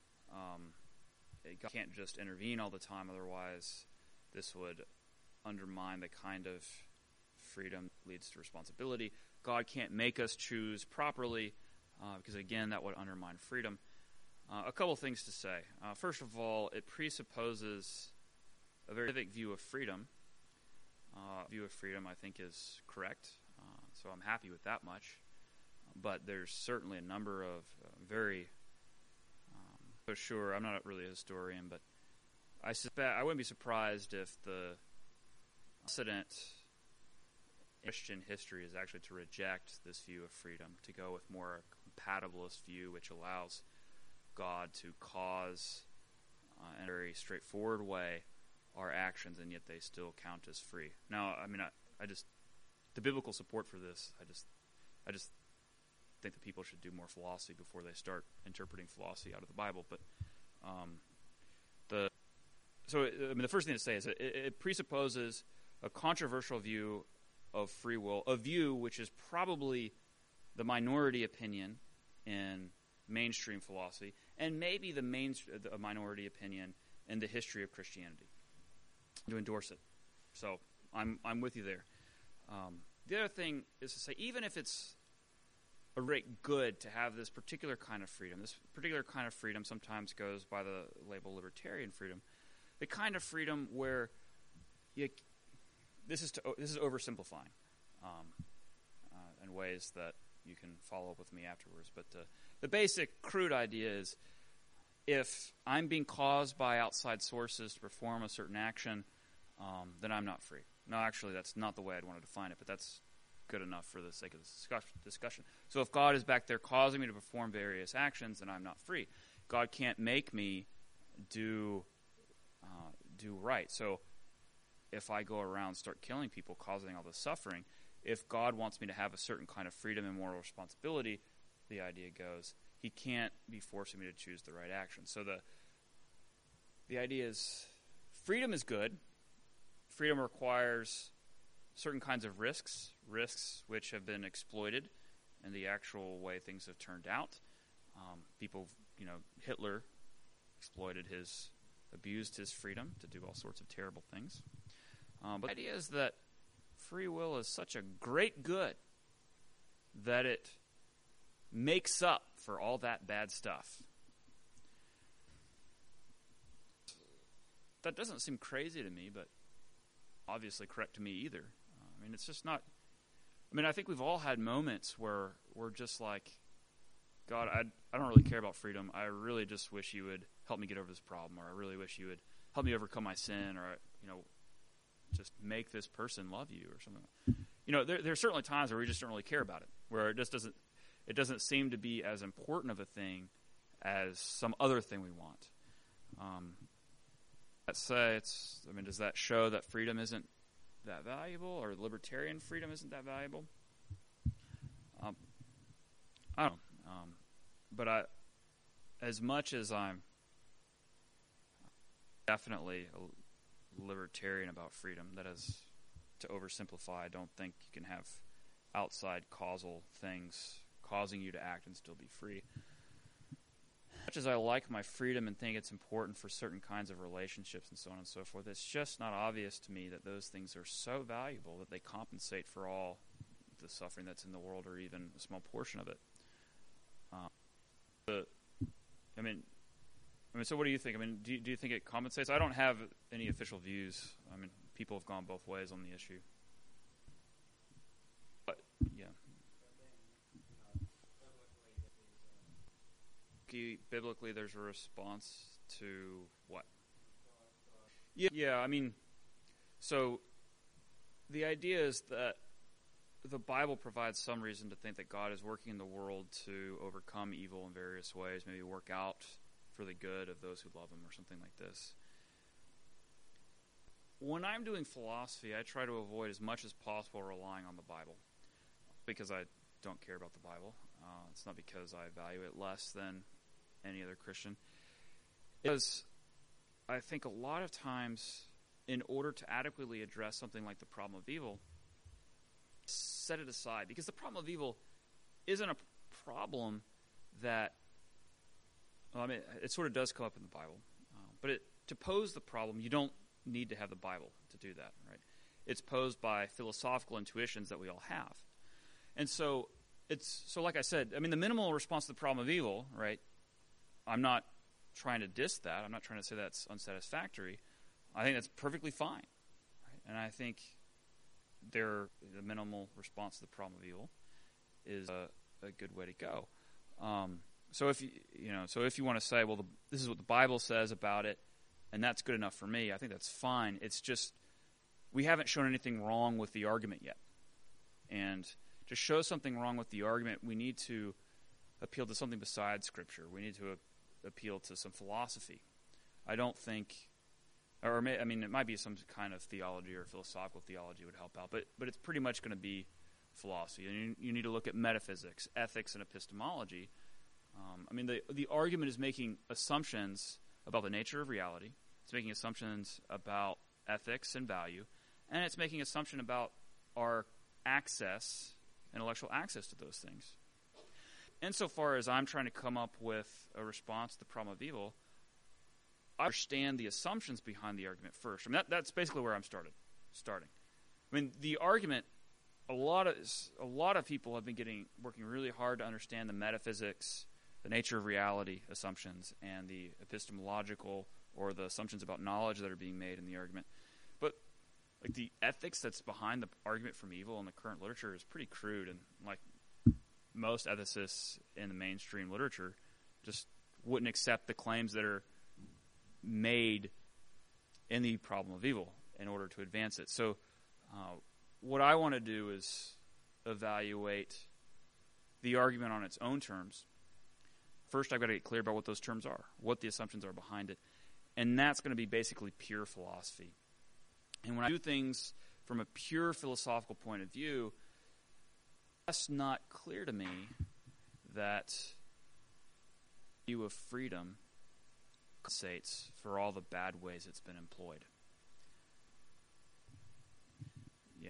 God can't just intervene all the time, otherwise this would undermine the kind of freedom that leads to responsibility. God can't make us choose properly, because again, that would undermine freedom. A couple things to say. First of all, it presupposes a very specific view of freedom. View of freedom, I think, is correct, so I'm happy with that much. But there's certainly a number of very so sure, I'm not really a historian, but I suspect I wouldn't be surprised if the precedent in Christian history is actually to reject this view of freedom, to go with more compatibilist view, which allows God to cause in a very straightforward way our actions, and yet they still count as free. Now, I mean, I just the biblical support for this, I just think that people should do more philosophy before they start interpreting philosophy out of the Bible. But the first thing to say is that it presupposes a controversial view of free will, a view which is probably the minority opinion in mainstream philosophy, and maybe the minority opinion in the history of Christianity. To endorse it, so I'm with you there. The other thing is to say, even if it's a great good to have this particular kind of freedom. This particular kind of freedom sometimes goes by the label libertarian freedom. The kind of freedom where this is oversimplifying in ways that you can follow up with me afterwards. But the basic crude idea is, if I'm being caused by outside sources to perform a certain action, then I'm not free. No, actually, that's not the way I'd want to define it, but that's good enough for the sake of this discussion. So if God is back there causing me to perform various actions, then I'm not free. God can't make me do right. So if I go around and start killing people, causing all this suffering, if God wants me to have a certain kind of freedom and moral responsibility, the idea goes, he can't be forcing me to choose the right action. So the idea is, freedom is good. Freedom requires certain kinds of risks which have been exploited in the actual way things have turned out. Hitler abused his freedom to do all sorts of terrible things. But the idea is that free will is such a great good that it makes up for all that bad stuff. That doesn't seem crazy to me, but obviously correct to me either. It's just not. I think we've all had moments where we're just like, God, I don't really care about freedom. I really just wish you would help me get over this problem, or I really wish you would help me overcome my sin, or just make this person love you, or something. There are certainly times where we just don't really care about it, where it just doesn't seem to be as important of a thing as some other thing we want. Does that show that freedom isn't that valuable, or libertarian freedom isn't that valuable? I don't know. But as much as I'm definitely a libertarian about freedom, that is, to oversimplify, I don't think you can have outside causal things causing you to act and still be free. As much as I like my freedom and think it's important for certain kinds of relationships and so on and so forth, it's just not obvious to me that those things are so valuable that they compensate for all the suffering that's in the world, or even a small portion of it. So what do you think? Do you think it compensates? I don't have any official views. People have gone both ways on the issue. But, yeah. Biblically, there's a response to what? Yeah, I mean, so the idea is that the Bible provides some reason to think that God is working in the world to overcome evil in various ways, maybe work out for the good of those who love him or something like this. When I'm doing philosophy, I try to avoid as much as possible relying on the Bible, because I don't care about the Bible. It's not because I value it less than any other Christian. Because I think a lot of times, in order to adequately address something like the problem of evil, set it aside. Because the problem of evil isn't a problem that, well, I mean, it sort of does come up in the Bible. But to pose the problem, you don't need to have the Bible to do that, right? It's posed by philosophical intuitions that we all have. And so, like I said, I mean, the minimal response to the problem of evil, right? I'm not trying to diss that. I'm not trying to say that's unsatisfactory. I think that's perfectly fine. Right? And I think the minimal response to the problem of evil is a good way to go. So if you want to say, well, this is what the Bible says about it, and that's good enough for me, I think that's fine. It's just we haven't shown anything wrong with the argument yet. And to show something wrong with the argument, we need to appeal to something besides Scripture. We need to appeal to some philosophy. I don't think, it might be some kind of theology or philosophical theology would help out, but it's pretty much going to be philosophy. And you need to look at metaphysics, ethics, and epistemology. The argument is making assumptions about the nature of reality. It's making assumptions about ethics and value, and it's making assumption about our intellectual access to those things. Insofar as I'm trying to come up with a response to the problem of evil, I understand the assumptions behind the argument first. I mean, that's basically where I'm starting. I mean, the argument, a lot of people have been working really hard to understand the metaphysics, the nature of reality assumptions, and the epistemological or the assumptions about knowledge that are being made in the argument. But like the ethics that's behind the argument from evil in the current literature is pretty crude, and like most ethicists in the mainstream literature just wouldn't accept the claims that are made in the problem of evil in order to advance it. So what I want to do is evaluate the argument on its own terms. First, I've got to get clear about what those terms are, what the assumptions are behind it. And that's going to be basically pure philosophy. And when I do things from a pure philosophical point of view, it's not clear to me that view of freedom compensates for all the bad ways it's been employed. Yeah.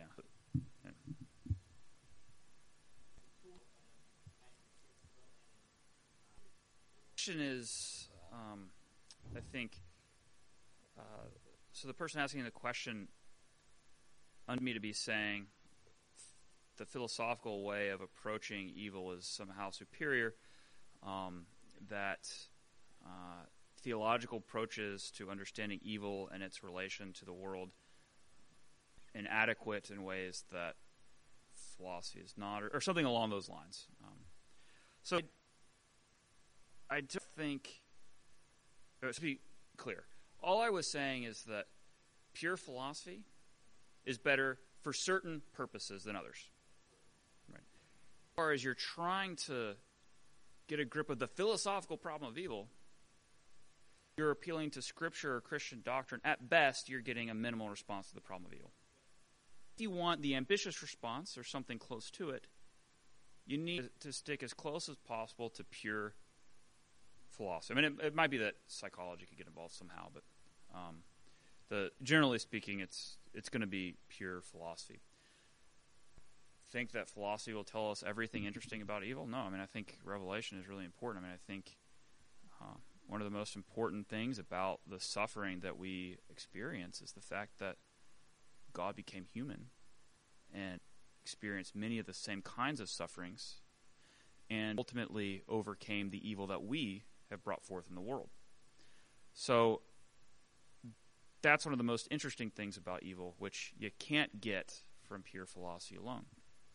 The question is, I think, so the person asking the question under me to be saying the philosophical way of approaching evil is somehow superior, that theological approaches to understanding evil and its relation to the world inadequate in ways that philosophy is not, or something along those lines. So I don't think, to be clear, all I was saying is that pure philosophy is better for certain purposes than others. Right. As far as you're trying to get a grip of the philosophical problem of evil, you're appealing to Scripture or Christian doctrine. At best, you're getting a minimal response to the problem of evil. If you want the ambitious response or something close to it, you need to stick as close as possible to pure philosophy. I mean, it might be that psychology could get involved somehow, but generally speaking, it's going to be pure philosophy. Think that philosophy will tell us everything interesting about evil? No, I mean, I think Revelation is really important. I mean, I think one of the most important things about the suffering that we experience is the fact that God became human and experienced many of the same kinds of sufferings and ultimately overcame the evil that we have brought forth in the world. So that's one of the most interesting things about evil, which you can't get from pure philosophy alone.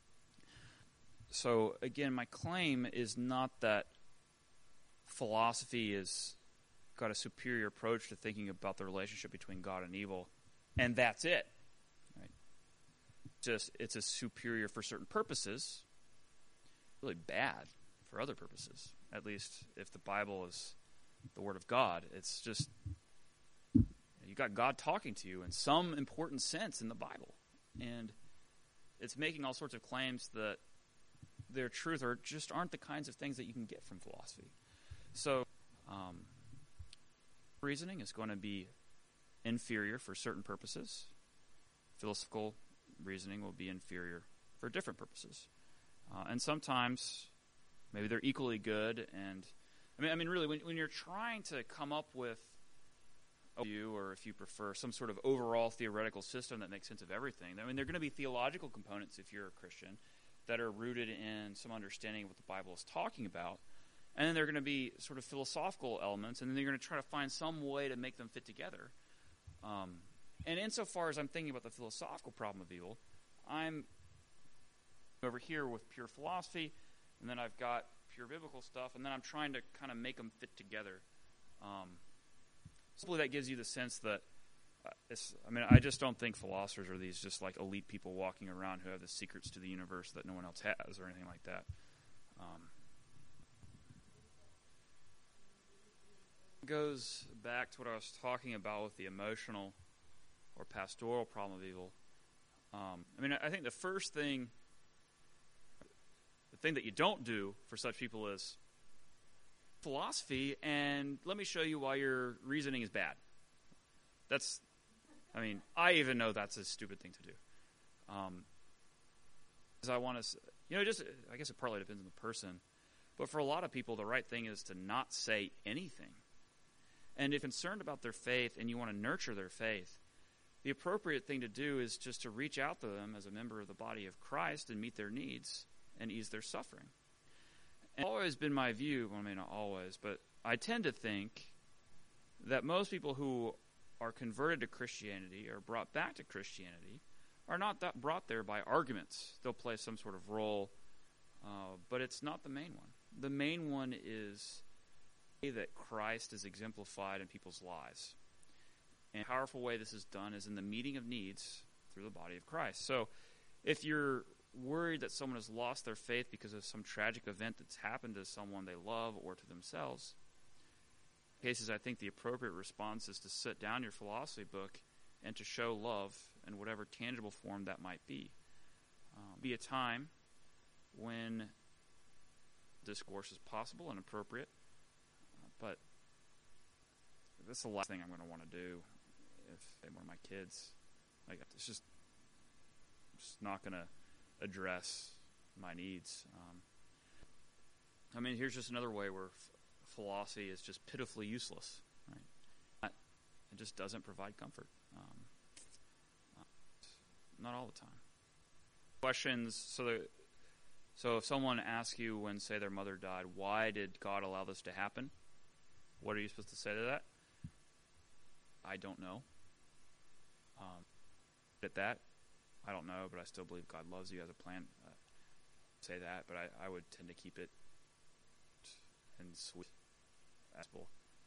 So again, my claim is not that philosophy is got a superior approach to thinking about the relationship between God and evil, and that's it. Right? Just it's a superior for certain purposes, really bad for other purposes. At least if the Bible is the Word of God, it's just you got God talking to you in some important sense in the Bible, and it's making all sorts of claims that their truth or just aren't the kinds of things that you can get from philosophy. So, reasoning is going to be inferior for certain purposes. Philosophical reasoning will be inferior for different purposes. And sometimes maybe they're equally good. And I mean, really, when you're trying to come up with a view, or if you prefer, some sort of overall theoretical system that makes sense of everything, I mean, there are going to be theological components, if you're a Christian, that are rooted in some understanding of what the Bible is talking about. And then there are going to be sort of philosophical elements, and then you're going to try to find some way to make them fit together. And insofar as I'm thinking about the philosophical problem of evil, I'm over here with pure philosophy, and then I've got pure biblical stuff, and then I'm trying to kind of make them fit together. Simply that gives you the sense that I just don't think philosophers are these just like elite people walking around who have the secrets to the universe that no one else has or anything like that. Goes back to what I was talking about with the emotional or pastoral problem of evil. I think the thing that you don't do for such people is philosophy, and let me show you why your reasoning is bad. I even know that's a stupid thing to do. Because I want to, I guess it partly depends on the person, but for a lot of people, the right thing is to not say anything. And if you're concerned about their faith and you want to nurture their faith, the appropriate thing to do is just to reach out to them as a member of the body of Christ and meet their needs and ease their suffering. And it's always been my view, well, I mean, not always, but I tend to think that most people who are converted to Christianity or brought back to Christianity are not that brought there by arguments. They'll play some sort of role, but it's not the main one. The main one is that Christ is exemplified in people's lives. And a powerful way this is done is in the meeting of needs through the body of Christ. So if you're worried that someone has lost their faith because of some tragic event that's happened to someone they love or to themselves, in cases I think the appropriate response is to sit down your philosophy book and to show love in whatever tangible form that might be. Be a time when discourse is possible and appropriate. But that's the last thing I'm going to want to do if they were my kids. Like, it's just not going to address my needs. Here's just another way where philosophy is just pitifully useless. Right? It just doesn't provide comfort. Not all the time. Questions. So if someone asks you when, say, their mother died, why did God allow this to happen? What are you supposed to say to that? I don't know. At that, I don't know, but I still believe God loves you as a plan. Say that, but I would tend to keep it in sweet as possible.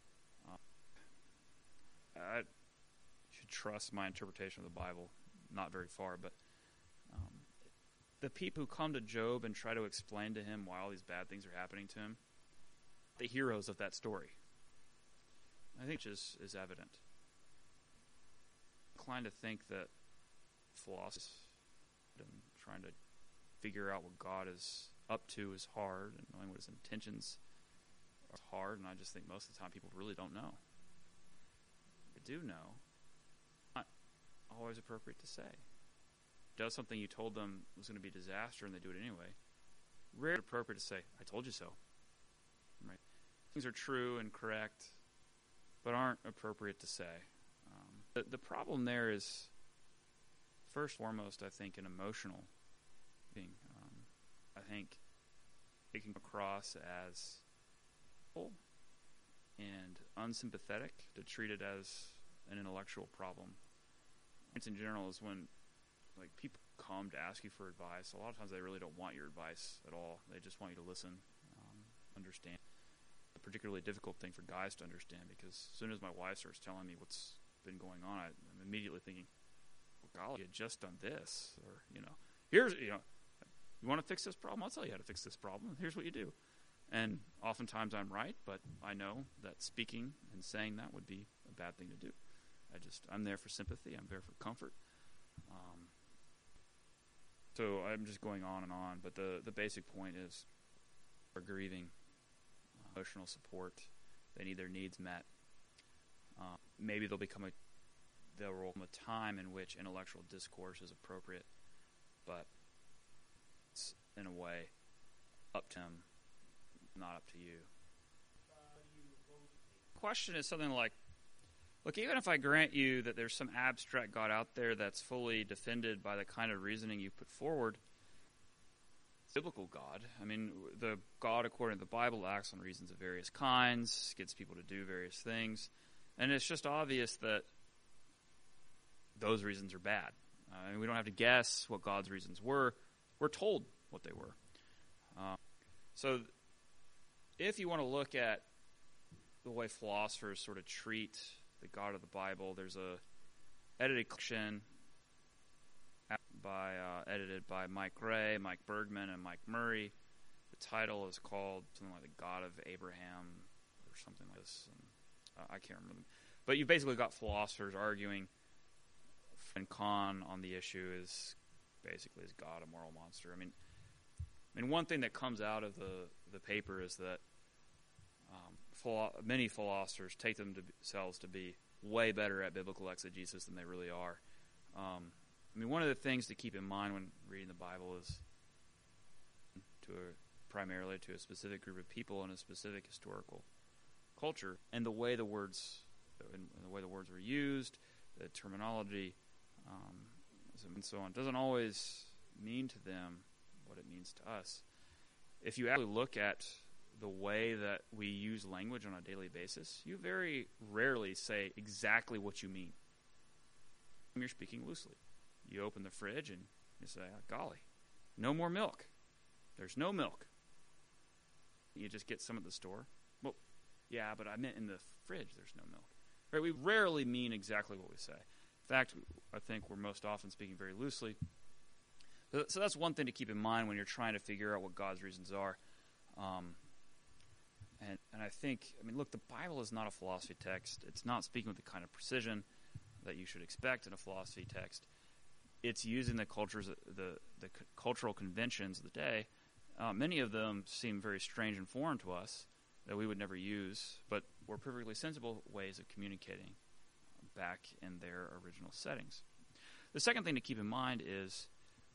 I should trust my interpretation of the Bible. Not very far, but the people who come to Job and try to explain to him why all these bad things are happening to him, the heroes of that story. I think is evident. I'm inclined to think that philosophy and trying to figure out what God is up to is hard, and knowing what his intentions are hard, and I just think most of the time people really don't know. They do know. Not always appropriate to say. Does something you told them was going to be a disaster and they do it anyway. Rarely appropriate to say, I told you so. Right? Things are true and correct, but aren't appropriate to say. The problem there is, first and foremost, I think, an emotional being. I think it can come across as full and unsympathetic to treat it as an intellectual problem. It's in general is when people come to ask you for advice. A lot of times they really don't want your advice at all. They just want you to listen, understand. a particularly difficult thing for guys to understand, because as soon as my wife starts telling me what's been going on, I'm immediately thinking, well, golly, you had just done this, or, here's, you want to fix this problem? I'll tell you how to fix this problem. Here's what you do. And oftentimes I'm right, but I know that speaking and saying that would be a bad thing to do. I'm there for sympathy. I'm there for comfort. So I'm just going on and on, but the basic point is they're grieving, emotional support. They need their needs met. Maybe there will come a time in which intellectual discourse is appropriate, but it's, in a way, up to him, not up to you. The question is something like, look, even if I grant you that there's some abstract God out there that's fully defended by the kind of reasoning you put forward, biblical God, the God according to the Bible acts on reasons of various kinds, gets people to do various things, and it's just obvious that those reasons are bad. We don't have to guess what God's reasons were. We're told what they were. So if you want to look at the way philosophers sort of treat the God of the Bible, there's a edited collection edited by Mike Gray, Mike Bergman, and Mike Murray. The title is called something like The God of Abraham or something like this. And, I can't remember them. But you've basically got philosophers arguing, and con on the issue is basically, is God a moral monster? One thing that comes out of the paper is that many philosophers take themselves to be way better at biblical exegesis than they really are. One of the things to keep in mind when reading the Bible is primarily to a specific group of people in a specific historical culture, and the way the words were used, the terminology, and so on, doesn't always mean to them what it means to us. If you actually look at the way that we use language on a daily basis, you very rarely say exactly what you mean. You're speaking loosely. You open the fridge and you say, golly, no more milk. There's no milk. You just get some at the store. Well, yeah, but I meant in the fridge there's no milk. Right? We rarely mean exactly what we say. In fact, I think we're most often speaking very loosely. So that's one thing to keep in mind when you're trying to figure out what God's reasons are. And I think, look, the Bible is not a philosophy text. It's not speaking with the kind of precision that you should expect in a philosophy text. It's using the cultural conventions of the day. Many of them seem very strange and foreign to us that we would never use, but were perfectly sensible ways of communicating back in their original settings. The second thing to keep in mind is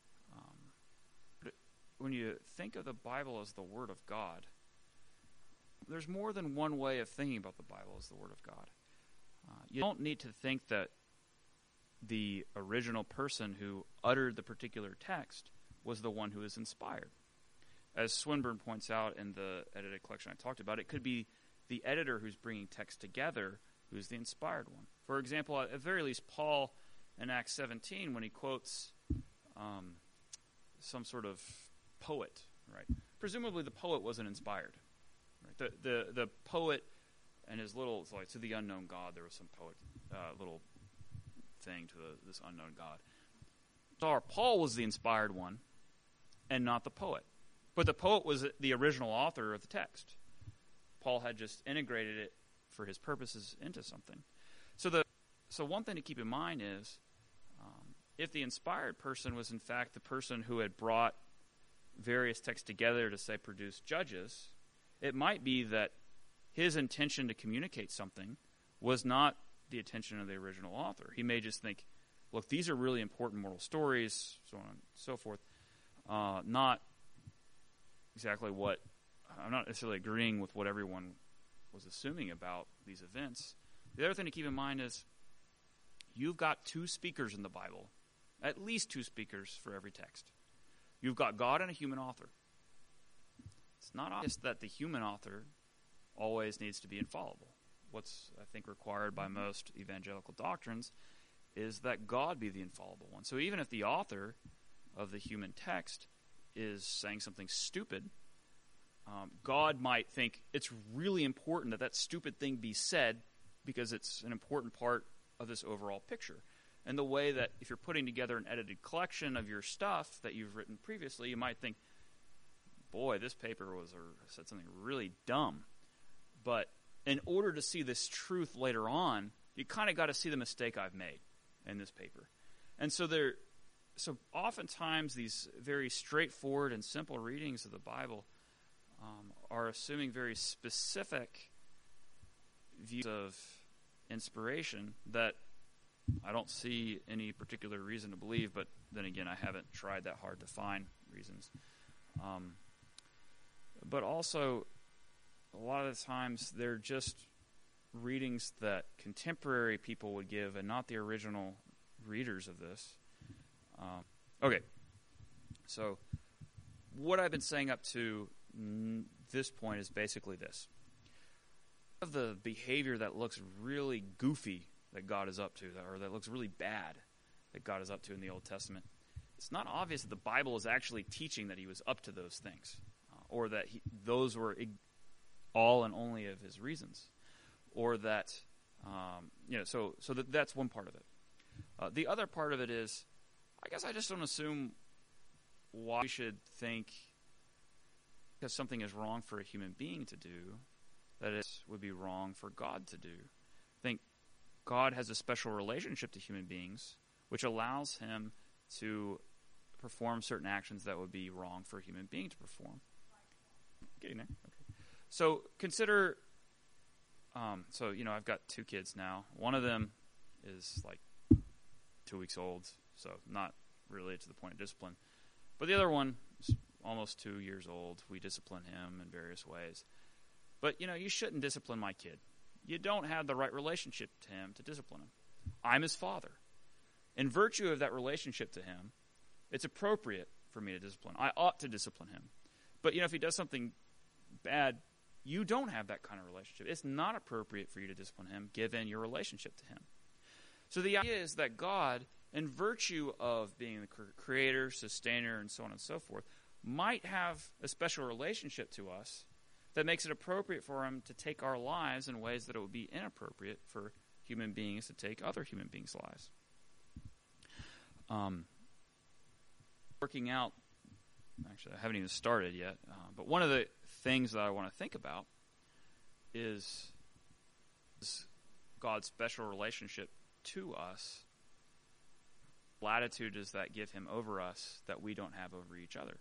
when you think of the Bible as the Word of God, there's more than one way of thinking about the Bible as the Word of God. You don't need to think that the original person who uttered the particular text was the one who was inspired. As Swinburne points out in the edited collection I talked about, it could be the editor who's bringing text together who's the inspired one. For example, at the very least, Paul in Acts 17, when he quotes some sort of poet, right? Presumably the poet wasn't inspired. Right? The poet and his little, it's like, to the unknown God, there was some poet, little thing to this unknown God. So Paul was the inspired one and not the poet. But the poet was the original author of the text. Paul had just integrated it for his purposes into something. So one thing to keep in mind is if the inspired person was in fact the person who had brought various texts together to, say, produce Judges, it might be that his intention to communicate something was not the intention of the original author. He may just think, look, these are really important moral stories, so on and so forth, not exactly what, I'm not necessarily agreeing with what everyone was assuming about these events. The other thing to keep in mind is you've got two speakers in the Bible, at least two speakers for every text. You've got God and a human author. It's not obvious that the human author always needs to be infallible. What's, I think, required by most evangelical doctrines is that God be the infallible one. So even if the author of the human text is saying something stupid, God might think it's really important that that stupid thing be said because it's an important part of this overall picture. And the way that if you're putting together an edited collection of your stuff that you've written previously, you might think, boy, this paper said something really dumb. But in order to see this truth later on, you kind of got to see the mistake I've made in this paper. And so oftentimes these very straightforward and simple readings of the Bible are assuming very specific views of inspiration that I don't see any particular reason to believe, but then again, I haven't tried that hard to find reasons. But also, a lot of the times, they're just readings that contemporary people would give and not the original readers of this. Okay, so what I've been saying up to this point is basically this. Of the behavior that looks really goofy that God is up to, or that looks really bad that God is up to in the Old Testament, it's not obvious that the Bible is actually teaching that he was up to those things, or that those were all and only of his reasons, or that, so that's one part of it. The other part of it is, I guess I just don't assume why we should think because something is wrong for a human being to do, that it would be wrong for God to do. I think God has a special relationship to human beings, which allows him to perform certain actions that would be wrong for a human being to perform. Getting there? Okay. So consider, I've got 2 kids now. One of them is like 2 weeks old, so not really to the point of discipline. But the other one is almost 2 years old. We discipline him in various ways. But, you shouldn't discipline my kid. You don't have the right relationship to him to discipline him. I'm his father. In virtue of that relationship to him, it's appropriate for me to discipline. I ought to discipline him. But, if he does something bad, you don't have that kind of relationship. It's not appropriate for you to discipline him given your relationship to him. So the idea is that God, in virtue of being the creator, sustainer, and so on and so forth, might have a special relationship to us that makes it appropriate for him to take our lives in ways that it would be inappropriate for human beings to take other human beings' lives. Working out, actually, I haven't even started yet, but one of the things that I want to think about is God's special relationship to us. Latitude does that give him over us that we don't have over each other?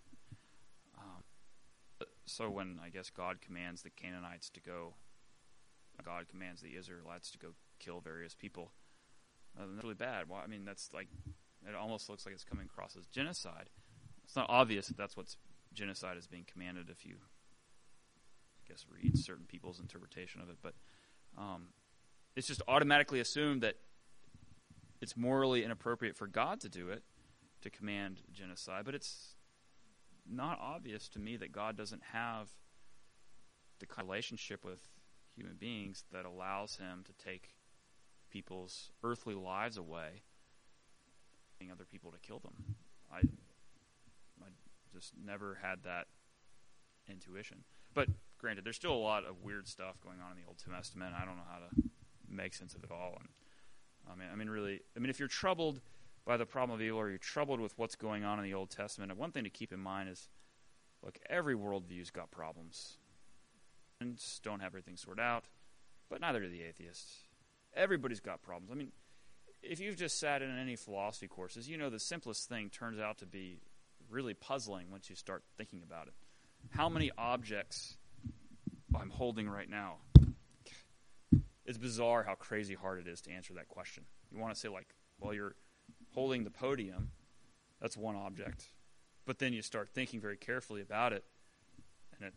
So when, I guess, God commands the Canaanites to go, God commands the Israelites to go kill various people, that's really bad. Well, that's like, it almost looks like it's coming across as genocide. It's not obvious that that's what genocide is being commanded if you, I guess, read certain people's interpretation of it. But it's just automatically assumed that it's morally inappropriate for God to do it, to command genocide. But it's not obvious to me that God doesn't have the kind of relationship with human beings that allows him to take people's earthly lives away, and other people to kill them. I just never had that intuition. But granted, there's still a lot of weird stuff going on in the Old Testament. I don't know how to make sense of it all. And really, if you're troubled by the problem of evil, or you're troubled with what's going on in the Old Testament, one thing to keep in mind is, look, every worldview's got problems. And don't have everything sorted out, but neither do the atheists. Everybody's got problems. If you've just sat in any philosophy courses, the simplest thing turns out to be really puzzling once you start thinking about it. How many objects I'm holding right now? It's bizarre how crazy hard it is to answer that question. You want to say, you're holding the podium, that's one object. But then you start thinking very carefully about it, and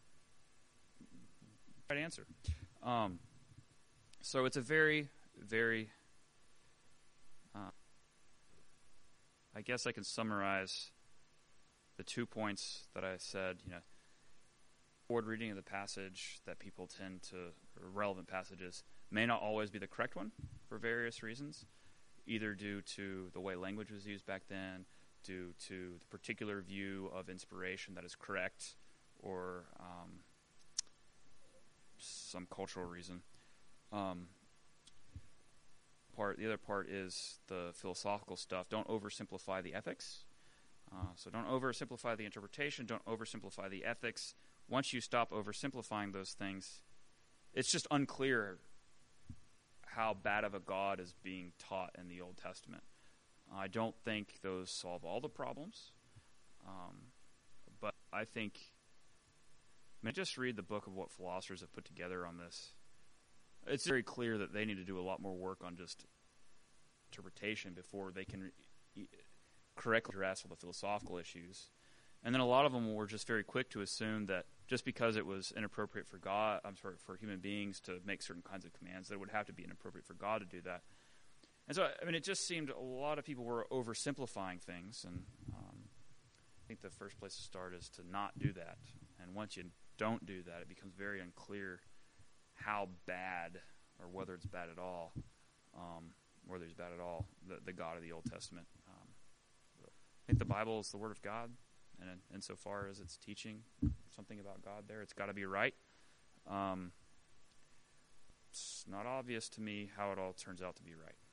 right answer. So it's a very, very, I guess I can summarize the 2 points that I said, forward reading of the passage that people tend to, or relevant passages, may not always be the correct one for various reasons, either due to the way language was used back then, due to the particular view of inspiration that is correct, or some cultural reason. The other part is the philosophical stuff. Don't oversimplify the ethics. So don't oversimplify the interpretation. Don't oversimplify the ethics. Once you stop oversimplifying those things, it's just unclear how bad of a God is being taught in the Old Testament. I don't think those solve all the problems, but I think, just read the book of what philosophers have put together on this. It's very clear that they need to do a lot more work on just interpretation before they can correctly address all the philosophical issues. And then a lot of them were just very quick to assume that just because it was inappropriate for for human beings to make certain kinds of commands, that it would have to be inappropriate for God to do that. And so, it just seemed a lot of people were oversimplifying things, and I think the first place to start is to not do that. And once you don't do that, it becomes very unclear how bad, or whether it's bad at all, the God of the Old Testament. I think the Bible is the Word of God, and insofar as it's teaching something about God there, it's got to be right. It's not obvious to me how it all turns out to be right.